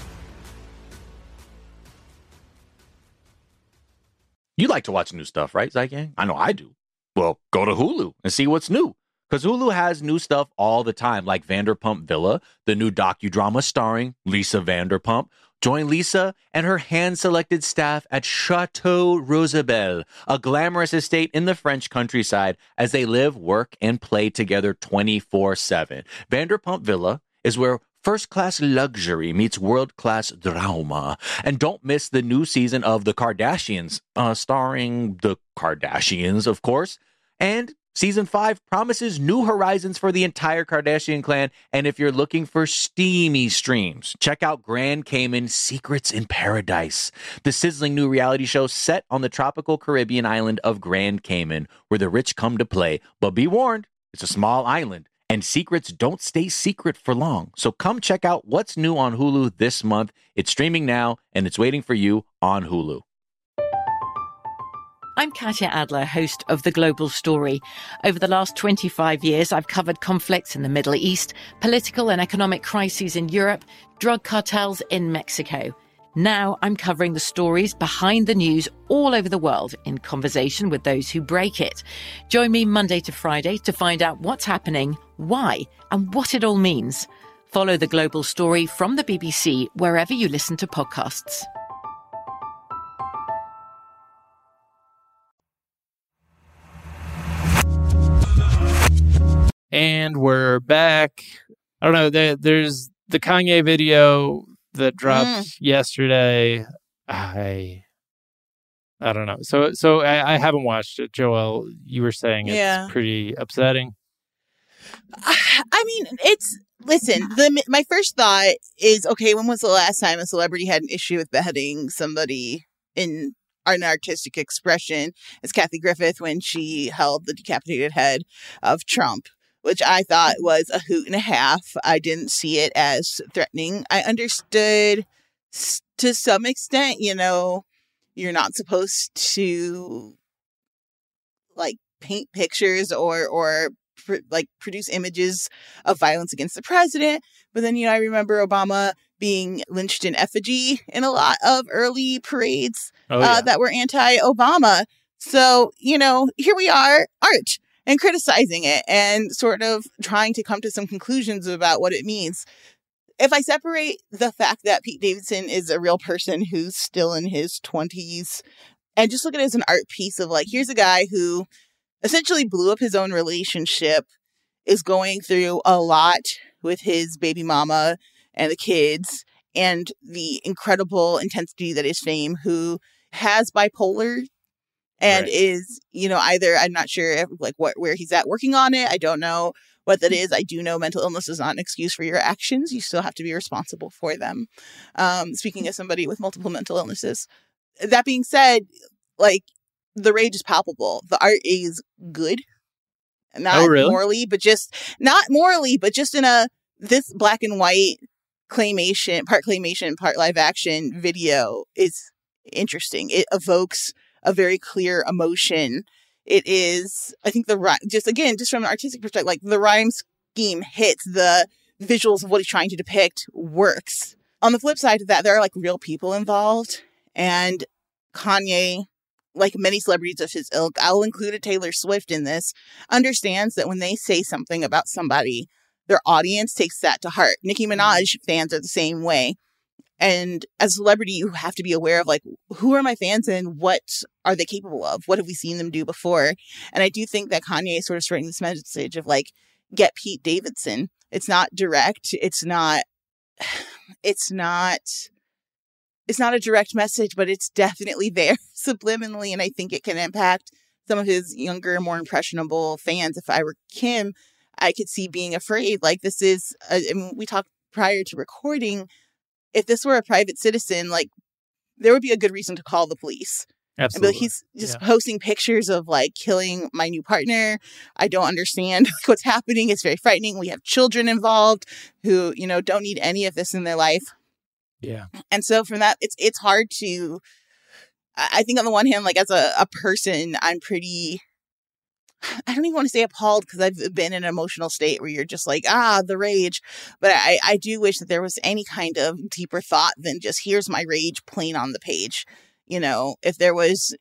You like to watch new stuff, right, Zygang? I know I do. Well, go to Hulu and see what's new. Because Hulu has new stuff all the time, like Vanderpump Villa, the new docudrama starring Lisa Vanderpump. Join Lisa and her hand-selected staff at Chateau Rosabelle, a glamorous estate in the French countryside, as they live, work, and play together twenty-four seven. Vanderpump Villa is where first-class luxury meets world-class drama. And don't miss the new season of The Kardashians, uh, starring the Kardashians, of course. And season five promises new horizons for the entire Kardashian clan. And if you're looking for steamy streams, check out Grand Cayman Secrets in Paradise, the sizzling new reality show set on the tropical Caribbean island of Grand Cayman, where the rich come to play. But be warned, it's a small island, and secrets don't stay secret for long. So come check out what's new on Hulu this month. It's streaming now, and it's waiting for you on Hulu. I'm Katya Adler, host of The Global Story. Over the last twenty-five years, I've covered conflicts in the Middle East, political and economic crises in Europe, drug cartels in Mexico. Now I'm covering the stories behind the news all over the world in conversation with those who break it. Join me Monday to Friday to find out what's happening, why, and what it all means. Follow The Global Story from the B B C wherever you listen to podcasts. And we're back. I don't know. There, there's the Kanye video that dropped mm. yesterday. I I don't know. So so I, I haven't watched it. Joel, you were saying it's Yeah. pretty upsetting. I mean, it's listen. The my first thought is, okay, when was the last time a celebrity had an issue with beheading somebody in an artistic expression? It's Kathy Griffith when she held the decapitated head of Trump, which I thought was a hoot and a half. I didn't see it as threatening. I understood s- to some extent, you know, you're not supposed to like paint pictures or or pr- like produce images of violence against the president. But then, you know, I remember Obama being lynched in effigy in a lot of early parades Oh, yeah. uh, that were anti-Obama. So, you know, here we are, art, and criticizing it and sort of trying to come to some conclusions about what it means. If I separate the fact that Pete Davidson is a real person who's still in his twenties and just look at it as an art piece of like, here's a guy who essentially blew up his own relationship, is going through a lot with his baby mama and the kids and the incredible intensity that is fame, who has bipolar and Right. is, you know, either, I'm not sure if, like what, where he's at working on it. I don't know what that is. I do know mental illness is not an excuse for your actions. You still have to be responsible for them. Um, speaking as somebody with multiple mental illnesses. That being said, like the rage is palpable. The art is good. Not Oh, really? morally, but just not morally, but just in a this black and white claymation, part claymation, part live action video is interesting. It evokes a very clear emotion. It is, I think the rhyme, just again, just from an artistic perspective, like the rhyme scheme hits, the visuals of what he's trying to depict works. On the flip side of that, there are like real people involved, and Kanye, like many celebrities of his ilk, I'll include a Taylor Swift in this, understands that when they say something about somebody, their audience takes that to heart. Nicki Minaj fans are the same way. And as a celebrity, you have to be aware of like, who are my fans and what are they capable of? What have we seen them do before? And I do think that Kanye is sort of spreading this message of like, get Pete Davidson. It's not direct. It's not, it's not, it's not a direct message, but it's definitely there subliminally. And I think it can impact some of his younger, more impressionable fans. If I were Kim, I could see being afraid. Like this is, a, I mean, we talked prior to recording, if this were a private citizen, like there would be a good reason to call the police. Absolutely. And be like, he's just Yeah. posting pictures of like killing my new partner. I don't understand what's happening. It's very frightening. We have children involved who, you know, don't need any of this in their life. Yeah. And so from that, it's it's hard to, I I think on the one hand, like as a, a person, I'm pretty, I don't even want to say appalled because I've been in an emotional state where you're just like, ah, the rage. But I, I do wish that there was any kind of deeper thought than just here's my rage plain on the page. You know, if there was,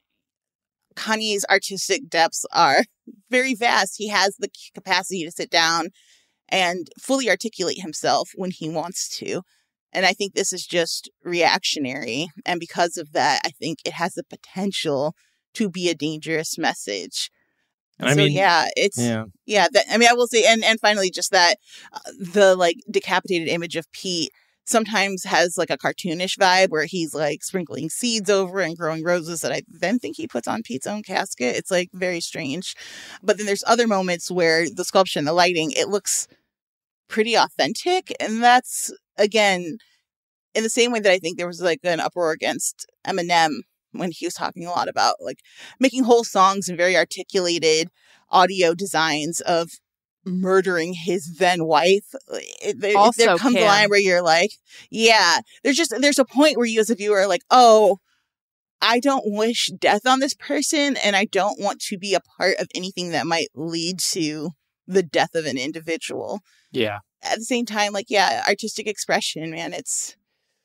Kanye's artistic depths are very vast. He has the capacity to sit down and fully articulate himself when he wants to. And I think this is just reactionary. And because of that, I think it has the potential to be a dangerous message. And I so mean, yeah, it's yeah. yeah. That, I mean, I will say, and and finally, just that uh, the like decapitated image of Pete sometimes has like a cartoonish vibe where he's like sprinkling seeds over and growing roses that I then think he puts on Pete's own casket. It's like very strange. But then there's other moments where the sculpture and the lighting, it looks pretty authentic, and that's again in the same way that I think there was like an uproar against Eminem when he was talking a lot about like making whole songs and very articulated audio designs of murdering his then wife. It, there, Also, there comes Kim. a line where you're like, yeah, there's just, there's a point where you as a viewer are like, oh, I don't wish death on this person. And I don't want to be a part of anything that might lead to the death of an individual. Yeah. At the same time, like, yeah, artistic expression, man, it's,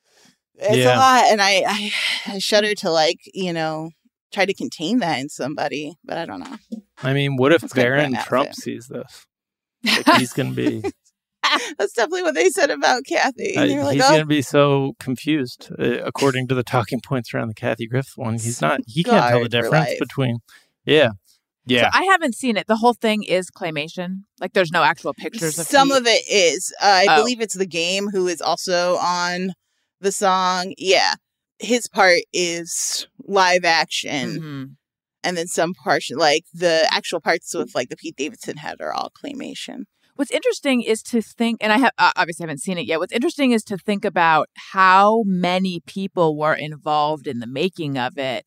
it's Yeah. a lot. And I, I, I shudder to like, you know, try to contain that in somebody, but I don't know. I mean, what if That's kind of Barron an Trump outfit. sees this? Like, he's going to be, That's definitely what they said about Kathy. uh, And you're like, he's oh, going to be so confused. Uh, according to the talking points around the Kathy Griffith one, he's not, he can't tell the Scarred for difference life. between, yeah. Yeah. So I haven't seen it. The whole thing is claymation. Like there's no actual pictures of some Pete. of it is. Uh, I Oh. believe it's The Game who is also on the song. Yeah. His part is live action. Mm-hmm. And then some parts, like the actual parts with like the Pete Davidson head are all claymation. What's interesting is to think, and I have uh, obviously haven't seen it yet. What's interesting is to think about how many people were involved in the making of it,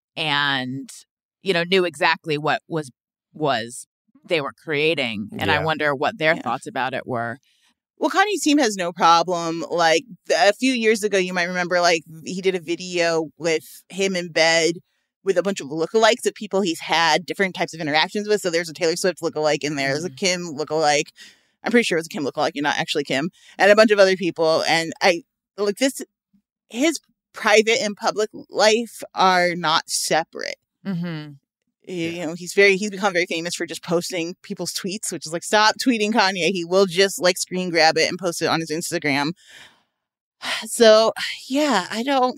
and you know knew exactly what was was they were creating. And I Yeah. wonder what their Yeah. thoughts about it were. Well, Kanye's team has no problem. Like a few years ago, you might remember, like he did a video with him in bed with a bunch of lookalikes of people he's had different types of interactions with. So there's a Taylor Swift lookalike in there. There's a Kim lookalike. I'm pretty sure it was a Kim lookalike. You're not actually Kim, and a bunch of other people. And I like this. His private and public life are not separate. Mm-hmm. You know, he's very, he's become very famous for just posting people's tweets, which is like, stop tweeting Kanye. He will just like screen grab it and post it on his Instagram. So, yeah, I don't,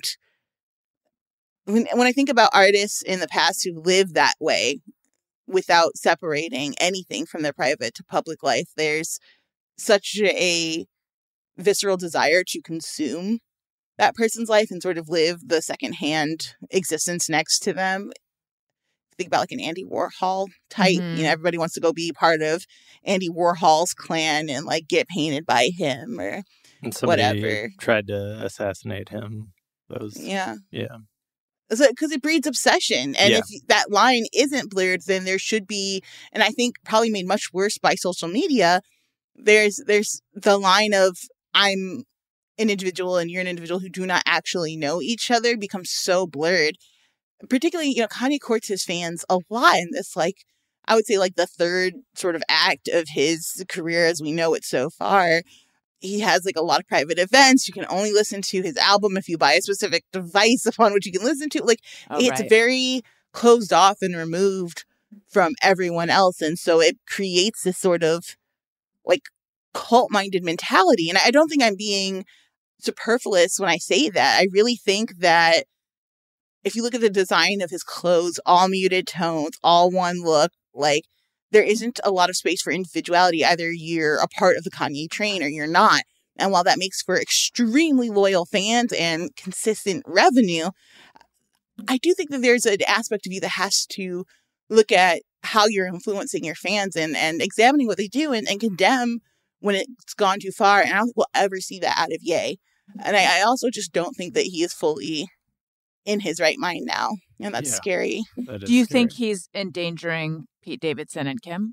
when, when I think about artists in the past who lived that way without separating anything from their private to public life, there's such a visceral desire to consume that person's life and sort of live the secondhand existence next to them. Think about like an Andy Warhol type. Mhm. You know, everybody wants to go be part of Andy Warhol's clan and like get painted by him or And somebody whatever. tried to assassinate him. That was, Yeah. yeah. Because it breeds obsession. And Yeah. if that line isn't blurred, then there should be, and I think probably made much worse by social media, there's there's the line of I'm an individual and you're an individual who do not actually know each other becomes so blurred. Particularly, you know, Kanye courts his fans a lot in this, like, I would say, like, the third sort of act of his career as we know it so far. He has, like, a lot of private events. You can only listen to his album if you buy a specific device upon which you can listen to. Like, Oh, it's right. very closed off and removed from everyone else. And so it creates this sort of, like, cult-minded mentality. And I don't think I'm being superfluous when I say that. I really think that if you look at the design of his clothes, all muted tones, all one look, like there isn't a lot of space for individuality. Either you're a part of the Kanye train or you're not. And while that makes for extremely loyal fans and consistent revenue, I do think that there's an aspect of you that has to look at how you're influencing your fans and, and examining what they do and, and condemn when it's gone too far. And I don't think we'll ever see that out of Ye. And I, I also just don't think that he is fully in his right mind now. And that's Yeah. scary. Do you think he's endangering Pete Davidson and Kim?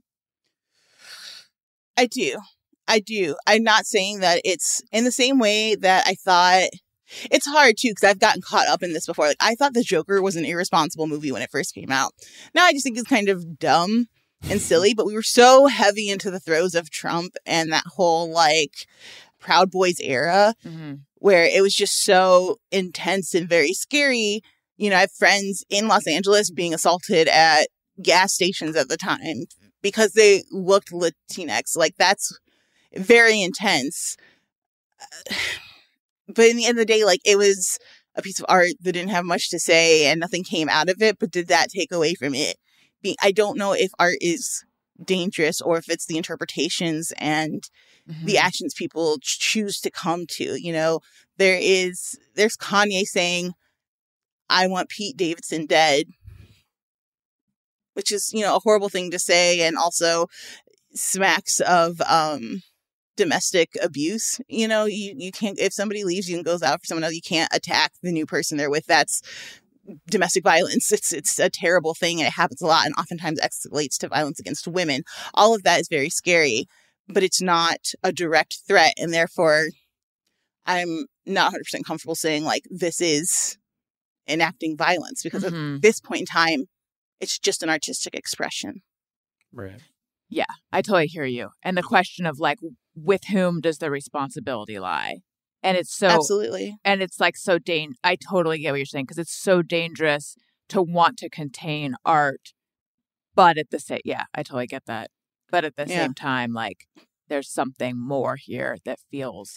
I do. I do. I'm not saying that it's in the same way that I thought. It's hard, too, because I've gotten caught up in this before. Like, I thought The Joker was an irresponsible movie when it first came out. Now I just think it's kind of dumb and silly, but we were so heavy into the throes of Trump and that whole, like, Proud Boys era Mm-hmm. where it was just so intense and very scary. You know, I have friends in Los Angeles being assaulted at gas stations at the time because they looked Latinx. Like, that's very intense. But in the end of the day, like, it was a piece of art that didn't have much to say and nothing came out of it. But did that take away from it? Being, I don't know if art is dangerous or if it's the interpretations and Mm-hmm. the actions people ch- choose to come to. You know, there is, there's Kanye saying, I want Pete Davidson dead, which is, you know, a horrible thing to say. And also smacks of, um, domestic abuse. You know, you, you can't, if somebody leaves you and goes out for someone else, you can't attack the new person they're with. That's domestic violence. It's, it's a terrible thing. And it happens a lot and oftentimes escalates to violence against women. All of that is very scary, but it's not a direct threat. And therefore I'm not one hundred percent comfortable saying like, this is enacting violence because Mhm. at this point in time, it's just an artistic expression. Right. Yeah, I totally hear you. And the question of like, with whom does the responsibility lie? And it's so Absolutely. And it's like so dang. I totally get what you're saying because it's so dangerous to want to contain art, but at the same, yeah, I totally get that. But at the Yeah. same time, like there's something more here that feels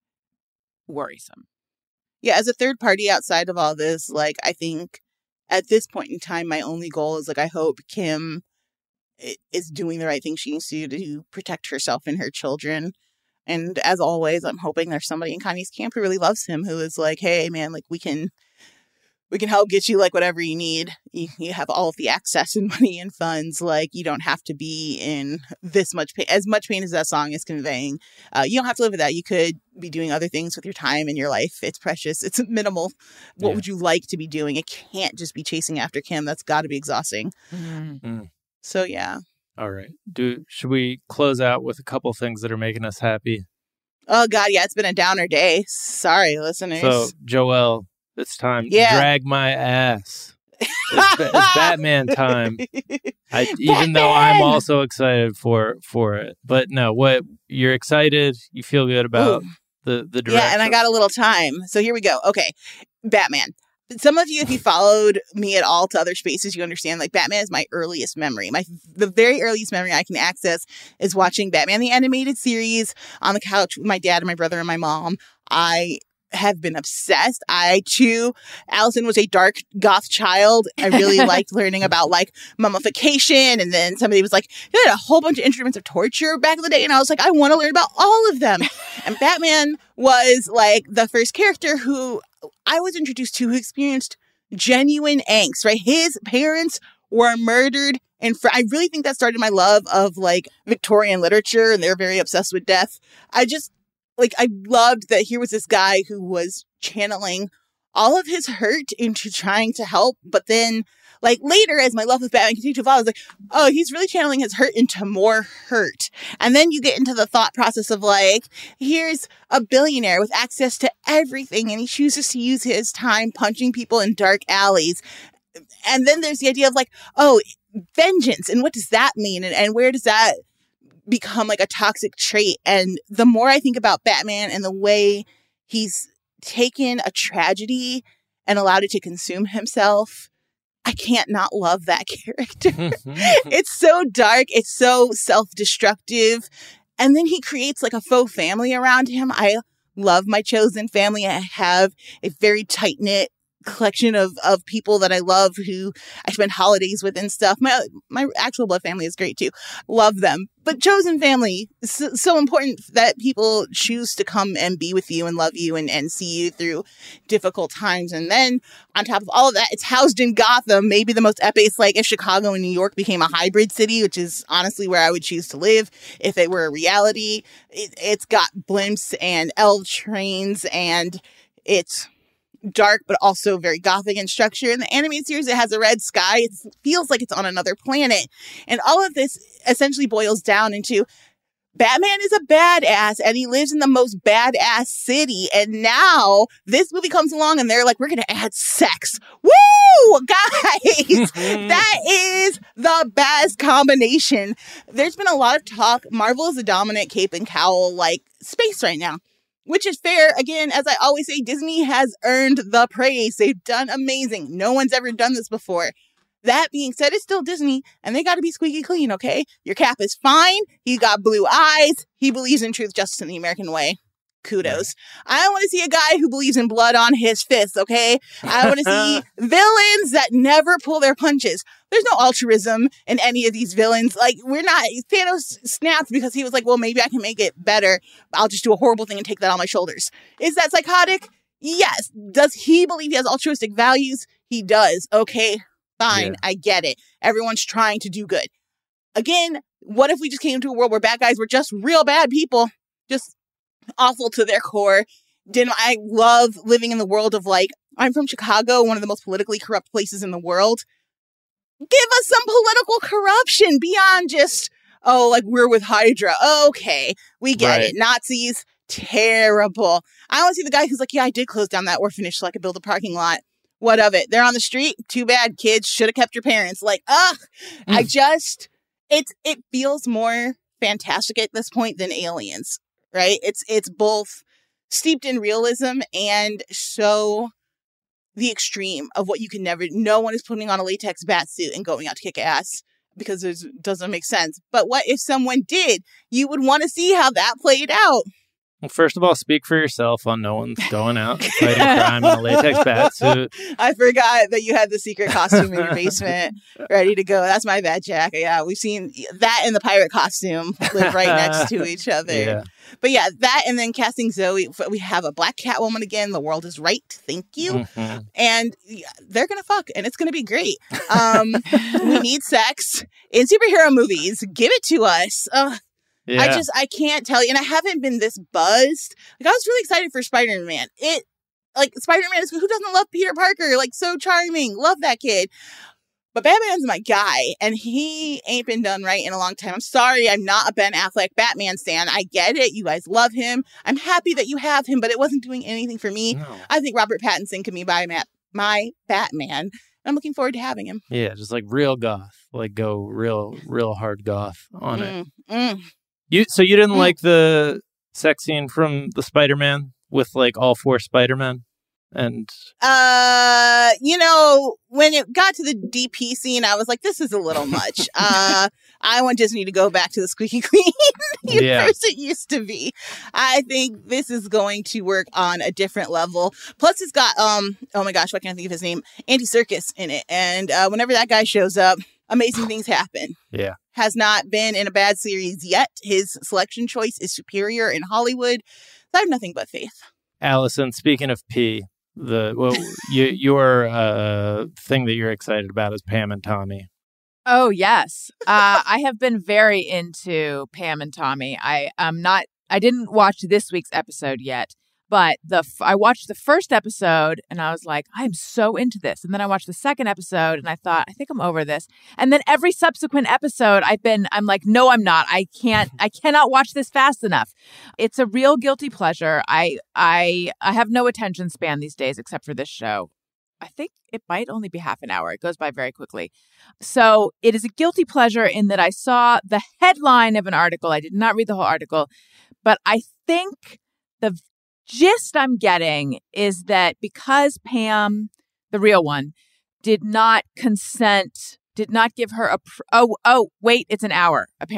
worrisome. Yeah, as a third party outside of all this, like, I think at this point in time, my only goal is, like, I hope Kim i- is doing the right thing she needs to do to protect herself and her children. And as always, I'm hoping there's somebody in Kanye's camp who really loves him, who is like, hey, man, like, we can we can help get you, like, whatever you need. You, you have all of the access and money and funds. Like, you don't have to be in this much pain, as much pain as that song is conveying. Uh, you don't have to live with that. You could be doing other things with your time and your life. It's precious. It's minimal. What Yeah. would you like to be doing? It can't just be chasing after Kim. That's got to be exhausting. Mm. So, yeah. All right. Do should we close out with a couple things that are making us happy? Oh, God, yeah, it's been a downer day. Sorry, listeners. So, Joelle, it's time. Yeah. Drag my ass. It's, ba- it's Batman time. I, even though I'm also excited for for it, but no, what you're excited? You feel good about Ooh. the the direction? Yeah, and I got a little time. So here we go. Okay. Batman. Some of you, if you followed me at all to other spaces, you understand like Batman is my earliest memory. My the very earliest memory I can access is watching Batman the animated series on the couch with my dad and my brother and my mom. I have been obsessed. I too, Allison was a dark goth child. I really liked learning about like mummification, and then somebody was like, "You had a whole bunch of instruments of torture back in the day," and I was like, "I want to learn about all of them." And Batman was like the first character who I was introduced to who experienced genuine angst. Right, his parents were murdered. And for, I really think that started my love of like Victorian literature, and they're very obsessed with death. I just like I loved that here was this guy who was channeling all of his hurt into trying to help, but then like later as my love of Batman continued to evolve, I was like, oh, he's really channeling his hurt into more hurt. And then you get into the thought process of like, here's a billionaire with access to everything, and he chooses to use his time punching people in dark alleys. And then there's the idea of like, oh, vengeance, and what does that mean, and, and where does that become like a toxic trait? And the more I think about Batman and the way he's taken a tragedy and allowed it to consume himself, I can't not love that character. It's so dark, it's so self-destructive, and then he creates like a faux family around him. I love my chosen family. I have a very tight knit collection of, of people that I love who I spend holidays with and stuff. My my actual blood family is great too. Love them. But chosen family is so, so important that people choose to come and be with you and love you and, and see you through difficult times. And then on top of all of that, it's housed in Gotham, maybe the most epic. It's like if Chicago and New York became a hybrid city, which is honestly where I would choose to live if it were a reality. It, it's got blimps and L trains, and it's dark but also very gothic in structure. In the animated series, it has a red sky. It feels like it's on another planet. And all of this essentially boils down into Batman is a badass and he lives in the most badass city. And now this movie comes along and they're like, we're going to add sex. Woo! Guys, that is the best combination. There's been a lot of talk. Marvel is a dominant cape and cowl like space right now, which is fair. Again, as I always say, Disney has earned the praise. They've done amazing. No one's ever done this before. That being said, it's still Disney, and they got to be squeaky clean, okay? Your Cap is fine. He got blue eyes. He believes in truth, justice, and the American way. Kudos. I want to see a guy who believes in blood on his fists, okay? I want to see villains that never pull their punches. There's no altruism in any of these villains. Like, we're not... Thanos snapped because he was like, well, maybe I can make it better. I'll just do a horrible thing and take that on my shoulders. Is that psychotic? Yes. Does he believe he has altruistic values? He does. Okay, fine. Yeah. I get it. Everyone's trying to do good. Again, what if we just came to a world where bad guys were just real bad people? Just awful to their core. Didn't I love living in the world of, like, I'm from Chicago, one of the most politically corrupt places in the world. Give us some political corruption beyond just, oh, like, we're with Hydra. Okay, we get right. it. Nazis, terrible. I want to see the guy who's like, yeah, I did close down that orphanage so I could build a parking lot. What of it? They're on the street. Too bad, kids. Should have kept your parents. Like, ugh. Mm. I just, it's it feels more fantastic at this point than Aliens, right? It's it's both steeped in realism and so the extreme of what you can never, no one is putting on a latex bat suit and going out to kick ass because it doesn't make sense. But what if someone did? You would want to see how that played out. Well, first of all, speak for yourself on no one's going out fighting crime in a latex bat suit. I forgot that you had the secret costume in your basement ready to go. That's my bad, Jack. Yeah, we've seen that and the pirate costume live right next to each other. Yeah. But yeah, that and then casting Zoe. We have a black Catwoman again. The world is right. Thank you. Mm-hmm. And they're going to fuck and it's going to be great. Um, we need sex in superhero movies. Give it to us. Ugh. Yeah. I just, I can't tell you. And I haven't been this buzzed. Like, I was really excited for Spider-Man. It, like, Spider-Man is, who doesn't love Peter Parker? Like, so charming. Love that kid. But Batman's my guy. And he ain't been done right in a long time. I'm sorry. I'm not a Ben Affleck Batman stan. I get it. You guys love him. I'm happy that you have him, but it wasn't doing anything for me. No. I think Robert Pattinson can be my, my Batman. I'm looking forward to having him. Yeah, just like real goth. Like, go real, real hard goth on mm, it. Mm. You so you didn't mm. like the sex scene from the Spider-Man with like all four Spider-Men? And uh you know, when it got to the D P scene, I was like, this is a little much. uh I want Disney to go back to the squeaky clean universe yeah. it used to be. I think this is going to work on a different level. Plus it's got um oh my gosh, why can't I think of his name? Andy Serkis in it. And uh whenever that guy shows up, amazing things happen. Yeah. Has not been in a bad series yet. His selection choice is superior in Hollywood. So I have nothing but faith. Allison, speaking of P, the well, you, your uh, thing that you're excited about is Pam and Tommy. Oh, yes. Uh, I have been very into Pam and Tommy. I am not, I didn't watch this week's episode yet. But the I watched the first episode and I was like, I'm so into this. And then I watched the second episode and I thought, I think I'm over this. And then every subsequent episode, I've been, I'm like, no, I'm not. I can't, I cannot watch this fast enough. It's a real guilty pleasure. I, I, I have no attention span these days except for this show. I think it might only be half an hour. It goes by very quickly. So it is a guilty pleasure in that I saw the headline of an article. I did not read the whole article, but I think the gist I'm getting is that because Pam, the real one, did not consent, did not give her a, pr- oh, oh, wait, it's an hour, apparently.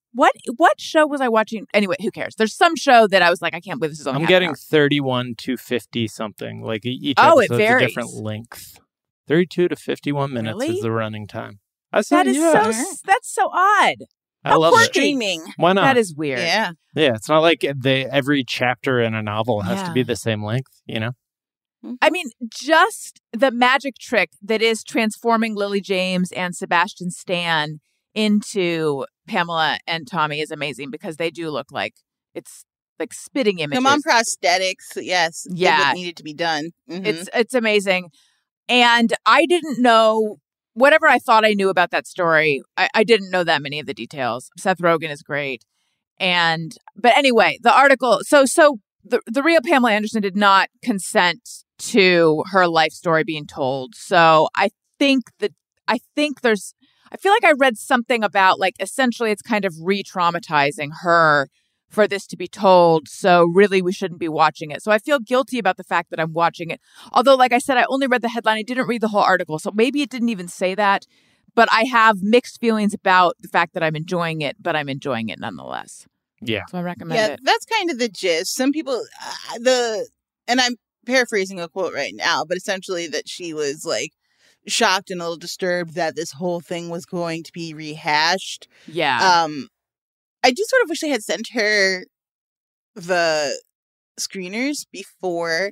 What what show was I watching? Anyway, who cares? There's some show that I was like, I can't believe this is only I'm half an getting hour. thirty-one to fifty something. Like e- each Oh, it episode's a varies. different length. thirty-two to fifty-one minutes Really? is the running time. I said, That is yeah. so s- that's so odd. I How love quirky. it. Streaming. Why not? That is weird. Yeah. Yeah, it's not like they every chapter in a novel has to Yeah. be the same length, you know? I mean, just the magic trick that is transforming Lily James and Sebastian Stan into Pamela and Tommy is amazing because they do look like it's like spitting images. Come on, prosthetics. Yes. did Yeah. What needed to be done. Mhm. It's it's amazing. And I didn't know whatever I thought I knew about that story. I, I didn't know that many of the details. Seth Rogen is great. And but anyway, the article so so the the real Pamela Anderson did not consent to her life story being told. So I think that I think there's I feel like I read something about like essentially it's kind of re-traumatizing her for this to be told. So really we shouldn't be watching it. So I feel guilty about the fact that I'm watching it. Although, like I said, I only read the headline. I didn't read the whole article. So maybe it didn't even say that. But I have mixed feelings about the fact that I'm enjoying it, but I'm enjoying it nonetheless. Yeah. So I recommend Yeah, it. that's kind of the gist. Some people, uh, the, and I'm paraphrasing a quote right now, but essentially that she was like shocked and a little disturbed that this whole thing was going to be rehashed. Yeah. Um, I do sort of wish they had sent her the screeners before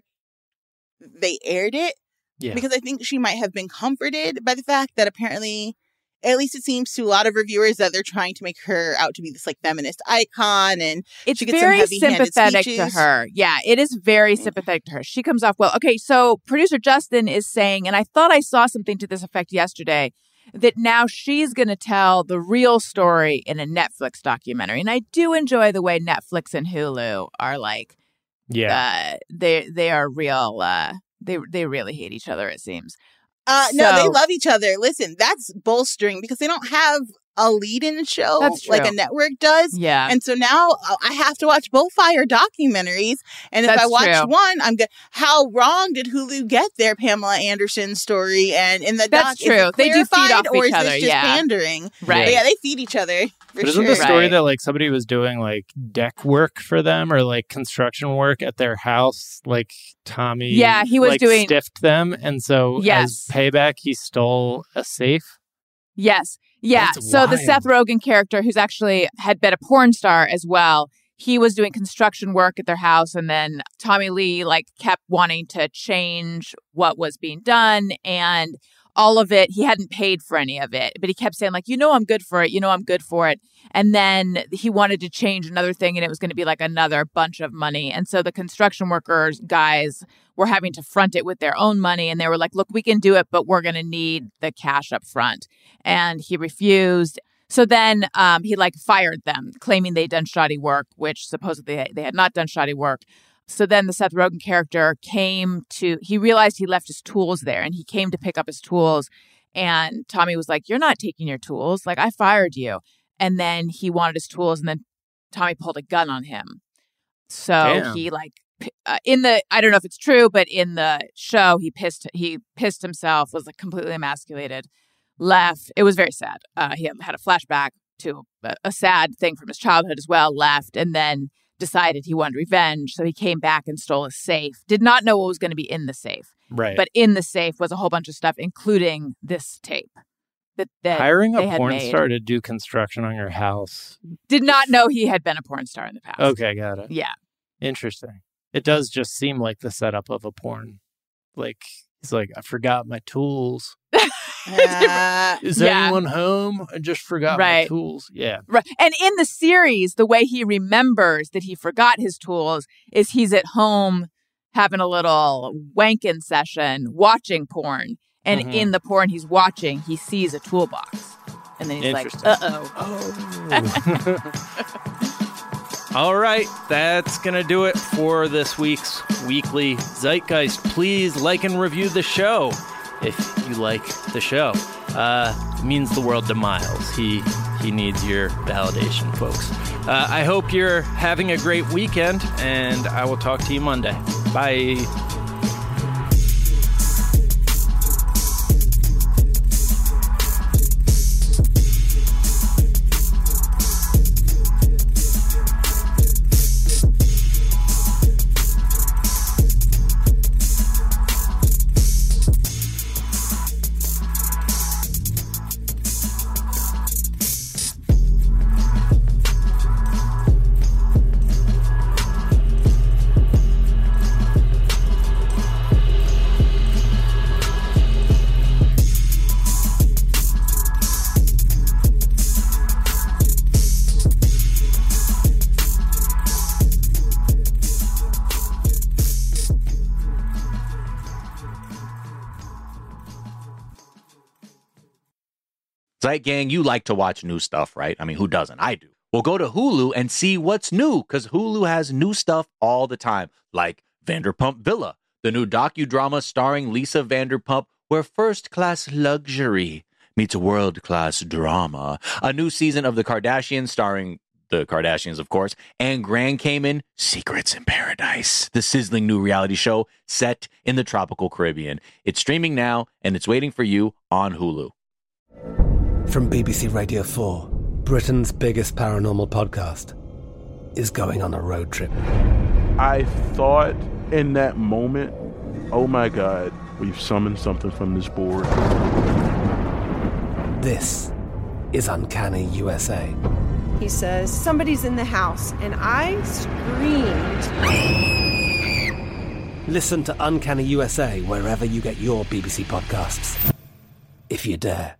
they aired it. Yeah. Because I think she might have been comforted by the fact that apparently, at least it seems to a lot of reviewers, that they're trying to make her out to be this like feminist icon, and It's she gets very some heavy-handed sympathetic to speeches. her. Yeah, it is very sympathetic to her. She comes off well. Okay, so producer Justin is saying, and I thought I saw something to this effect yesterday, that now she's going to tell the real story in a Netflix documentary. And I do enjoy the way Netflix and Hulu are like, Yeah. uh, they they are real. Uh, they they really hate each other. It seems. Uh, no, they So- love each other. Listen, that's bolstering because they don't have a lead in the show That's like a true. network does. Yeah. And so now uh, I have to watch both fire documentaries. And if That's I watch true. one, I'm good. How wrong did Hulu get their Pamela Anderson story? And in the That's doc, is true. it They do feed clarified off or each is other, this just yeah. pandering? Right. But yeah, they feed each other. For But isn't sure. the story Right. that like somebody was doing like deck work for them or like construction work at their house? Like Tommy, Yeah, he was like, doing- stiffed them, and so Yes. as payback, he stole a safe. Yes. Yeah. That's So the wild. Seth Rogen character, who's actually had been a porn star as well, he was doing construction work at their house, and then Tommy Lee like kept wanting to change what was being done, and all of it, he hadn't paid for any of it, but he kept saying like, you know, I'm good for it. You know, I'm good for it. And then he wanted to change another thing, and it was going to be like another bunch of money. And so the construction workers guys were having to front it with their own money. And they were like, look, we can do it, but we're going to need the cash up front. And he refused. So then um, he like fired them, claiming they'd done shoddy work, which supposedly they had not done shoddy work. So then the Seth Rogen character came to, he realized he left his tools there, and he came to pick up his tools. And Tommy was like, you're not taking your tools. Like, I fired you. And then he wanted his tools, and then Tommy pulled a gun on him. So Damn. he like, p- uh, in the, I don't know if it's true, but in the show, he pissed, he pissed himself, was like completely emasculated, left. It was very sad. Uh, he had a flashback to a, a sad thing from his childhood as well, left, and then decided he wanted revenge. So he came back and stole a safe. Did not know what was going to be in the safe. Right. But in the safe was a whole bunch of stuff, including this tape. That, that Hiring they a had porn made. star to do construction on your house. Did not know he had been a porn star in the past. Okay, got it. Yeah. Interesting. It does just seem like the setup of a porn. Like, he's like, I forgot my tools. Uh, Is Yeah. anyone home? I just forgot my Right. tools. Yeah. Right. And in the series, the way he remembers that he forgot his tools is he's at home having a little wanking session, watching porn. And Mhm. in the porn he's watching, he sees a toolbox. And then he's like, Interesting. uh-oh. All right, that's going to do it for this week's Weekly Zeitgeist. Please like and review the show if you like the show. Uh, it means the world to Miles. He he needs your validation, folks. Uh, I hope you're having a great weekend, and I will talk to you Monday. Bye. Zeit Gang, you like to watch new stuff, right? I mean, who doesn't? I do. Well, go to Hulu and see what's new, because Hulu has new stuff all the time, like Vanderpump Villa, the new docudrama starring Lisa Vanderpump, where first-class luxury meets world-class drama. A new season of The Kardashians starring the Kardashians, of course, and Grand Cayman, Secrets in Paradise, the sizzling new reality show set in the tropical Caribbean. It's streaming now, and it's waiting for you on Hulu. From B B C Radio four, Britain's biggest paranormal podcast is going on a road trip. I thought in that moment, oh my God, we've summoned something from this board. This is Uncanny U S A. He says, somebody's in the house, and I screamed. Listen to Uncanny U S A wherever you get your B B C podcasts, if you dare.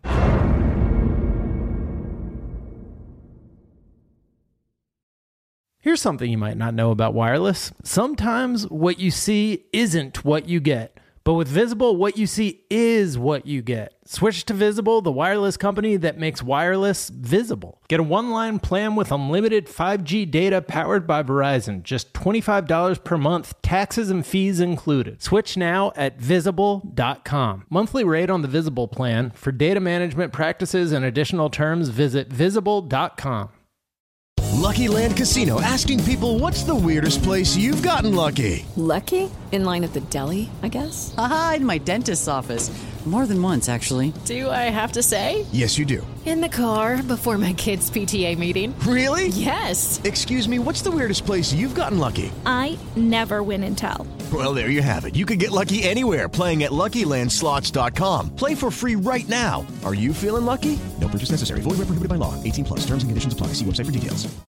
Here's something you might not know about wireless. Sometimes what you see isn't what you get. But with Visible, what you see is what you get. Switch to Visible, the wireless company that makes wireless visible. Get a one-line plan with unlimited five G data powered by Verizon. Just twenty-five dollars per month, taxes and fees included. Switch now at visible dot com. Monthly rate on the Visible plan. For data management practices and additional terms, visit visible dot com. Lucky Land Casino, asking people, what's the weirdest place you've gotten lucky? Lucky? In line at the deli, I guess? Aha, in my dentist's office. More than once, actually. Do I have to say? Yes, you do. In the car before my kids' P T A meeting. Really? Yes. Excuse me, what's the weirdest place you've gotten lucky? I never win and tell. Well, there you have it. You can get lucky anywhere, playing at Lucky Land Slots dot com. Play for free right now. Are you feeling lucky? No purchase necessary. Void where prohibited by law. eighteen plus. Terms and conditions apply. See website for details.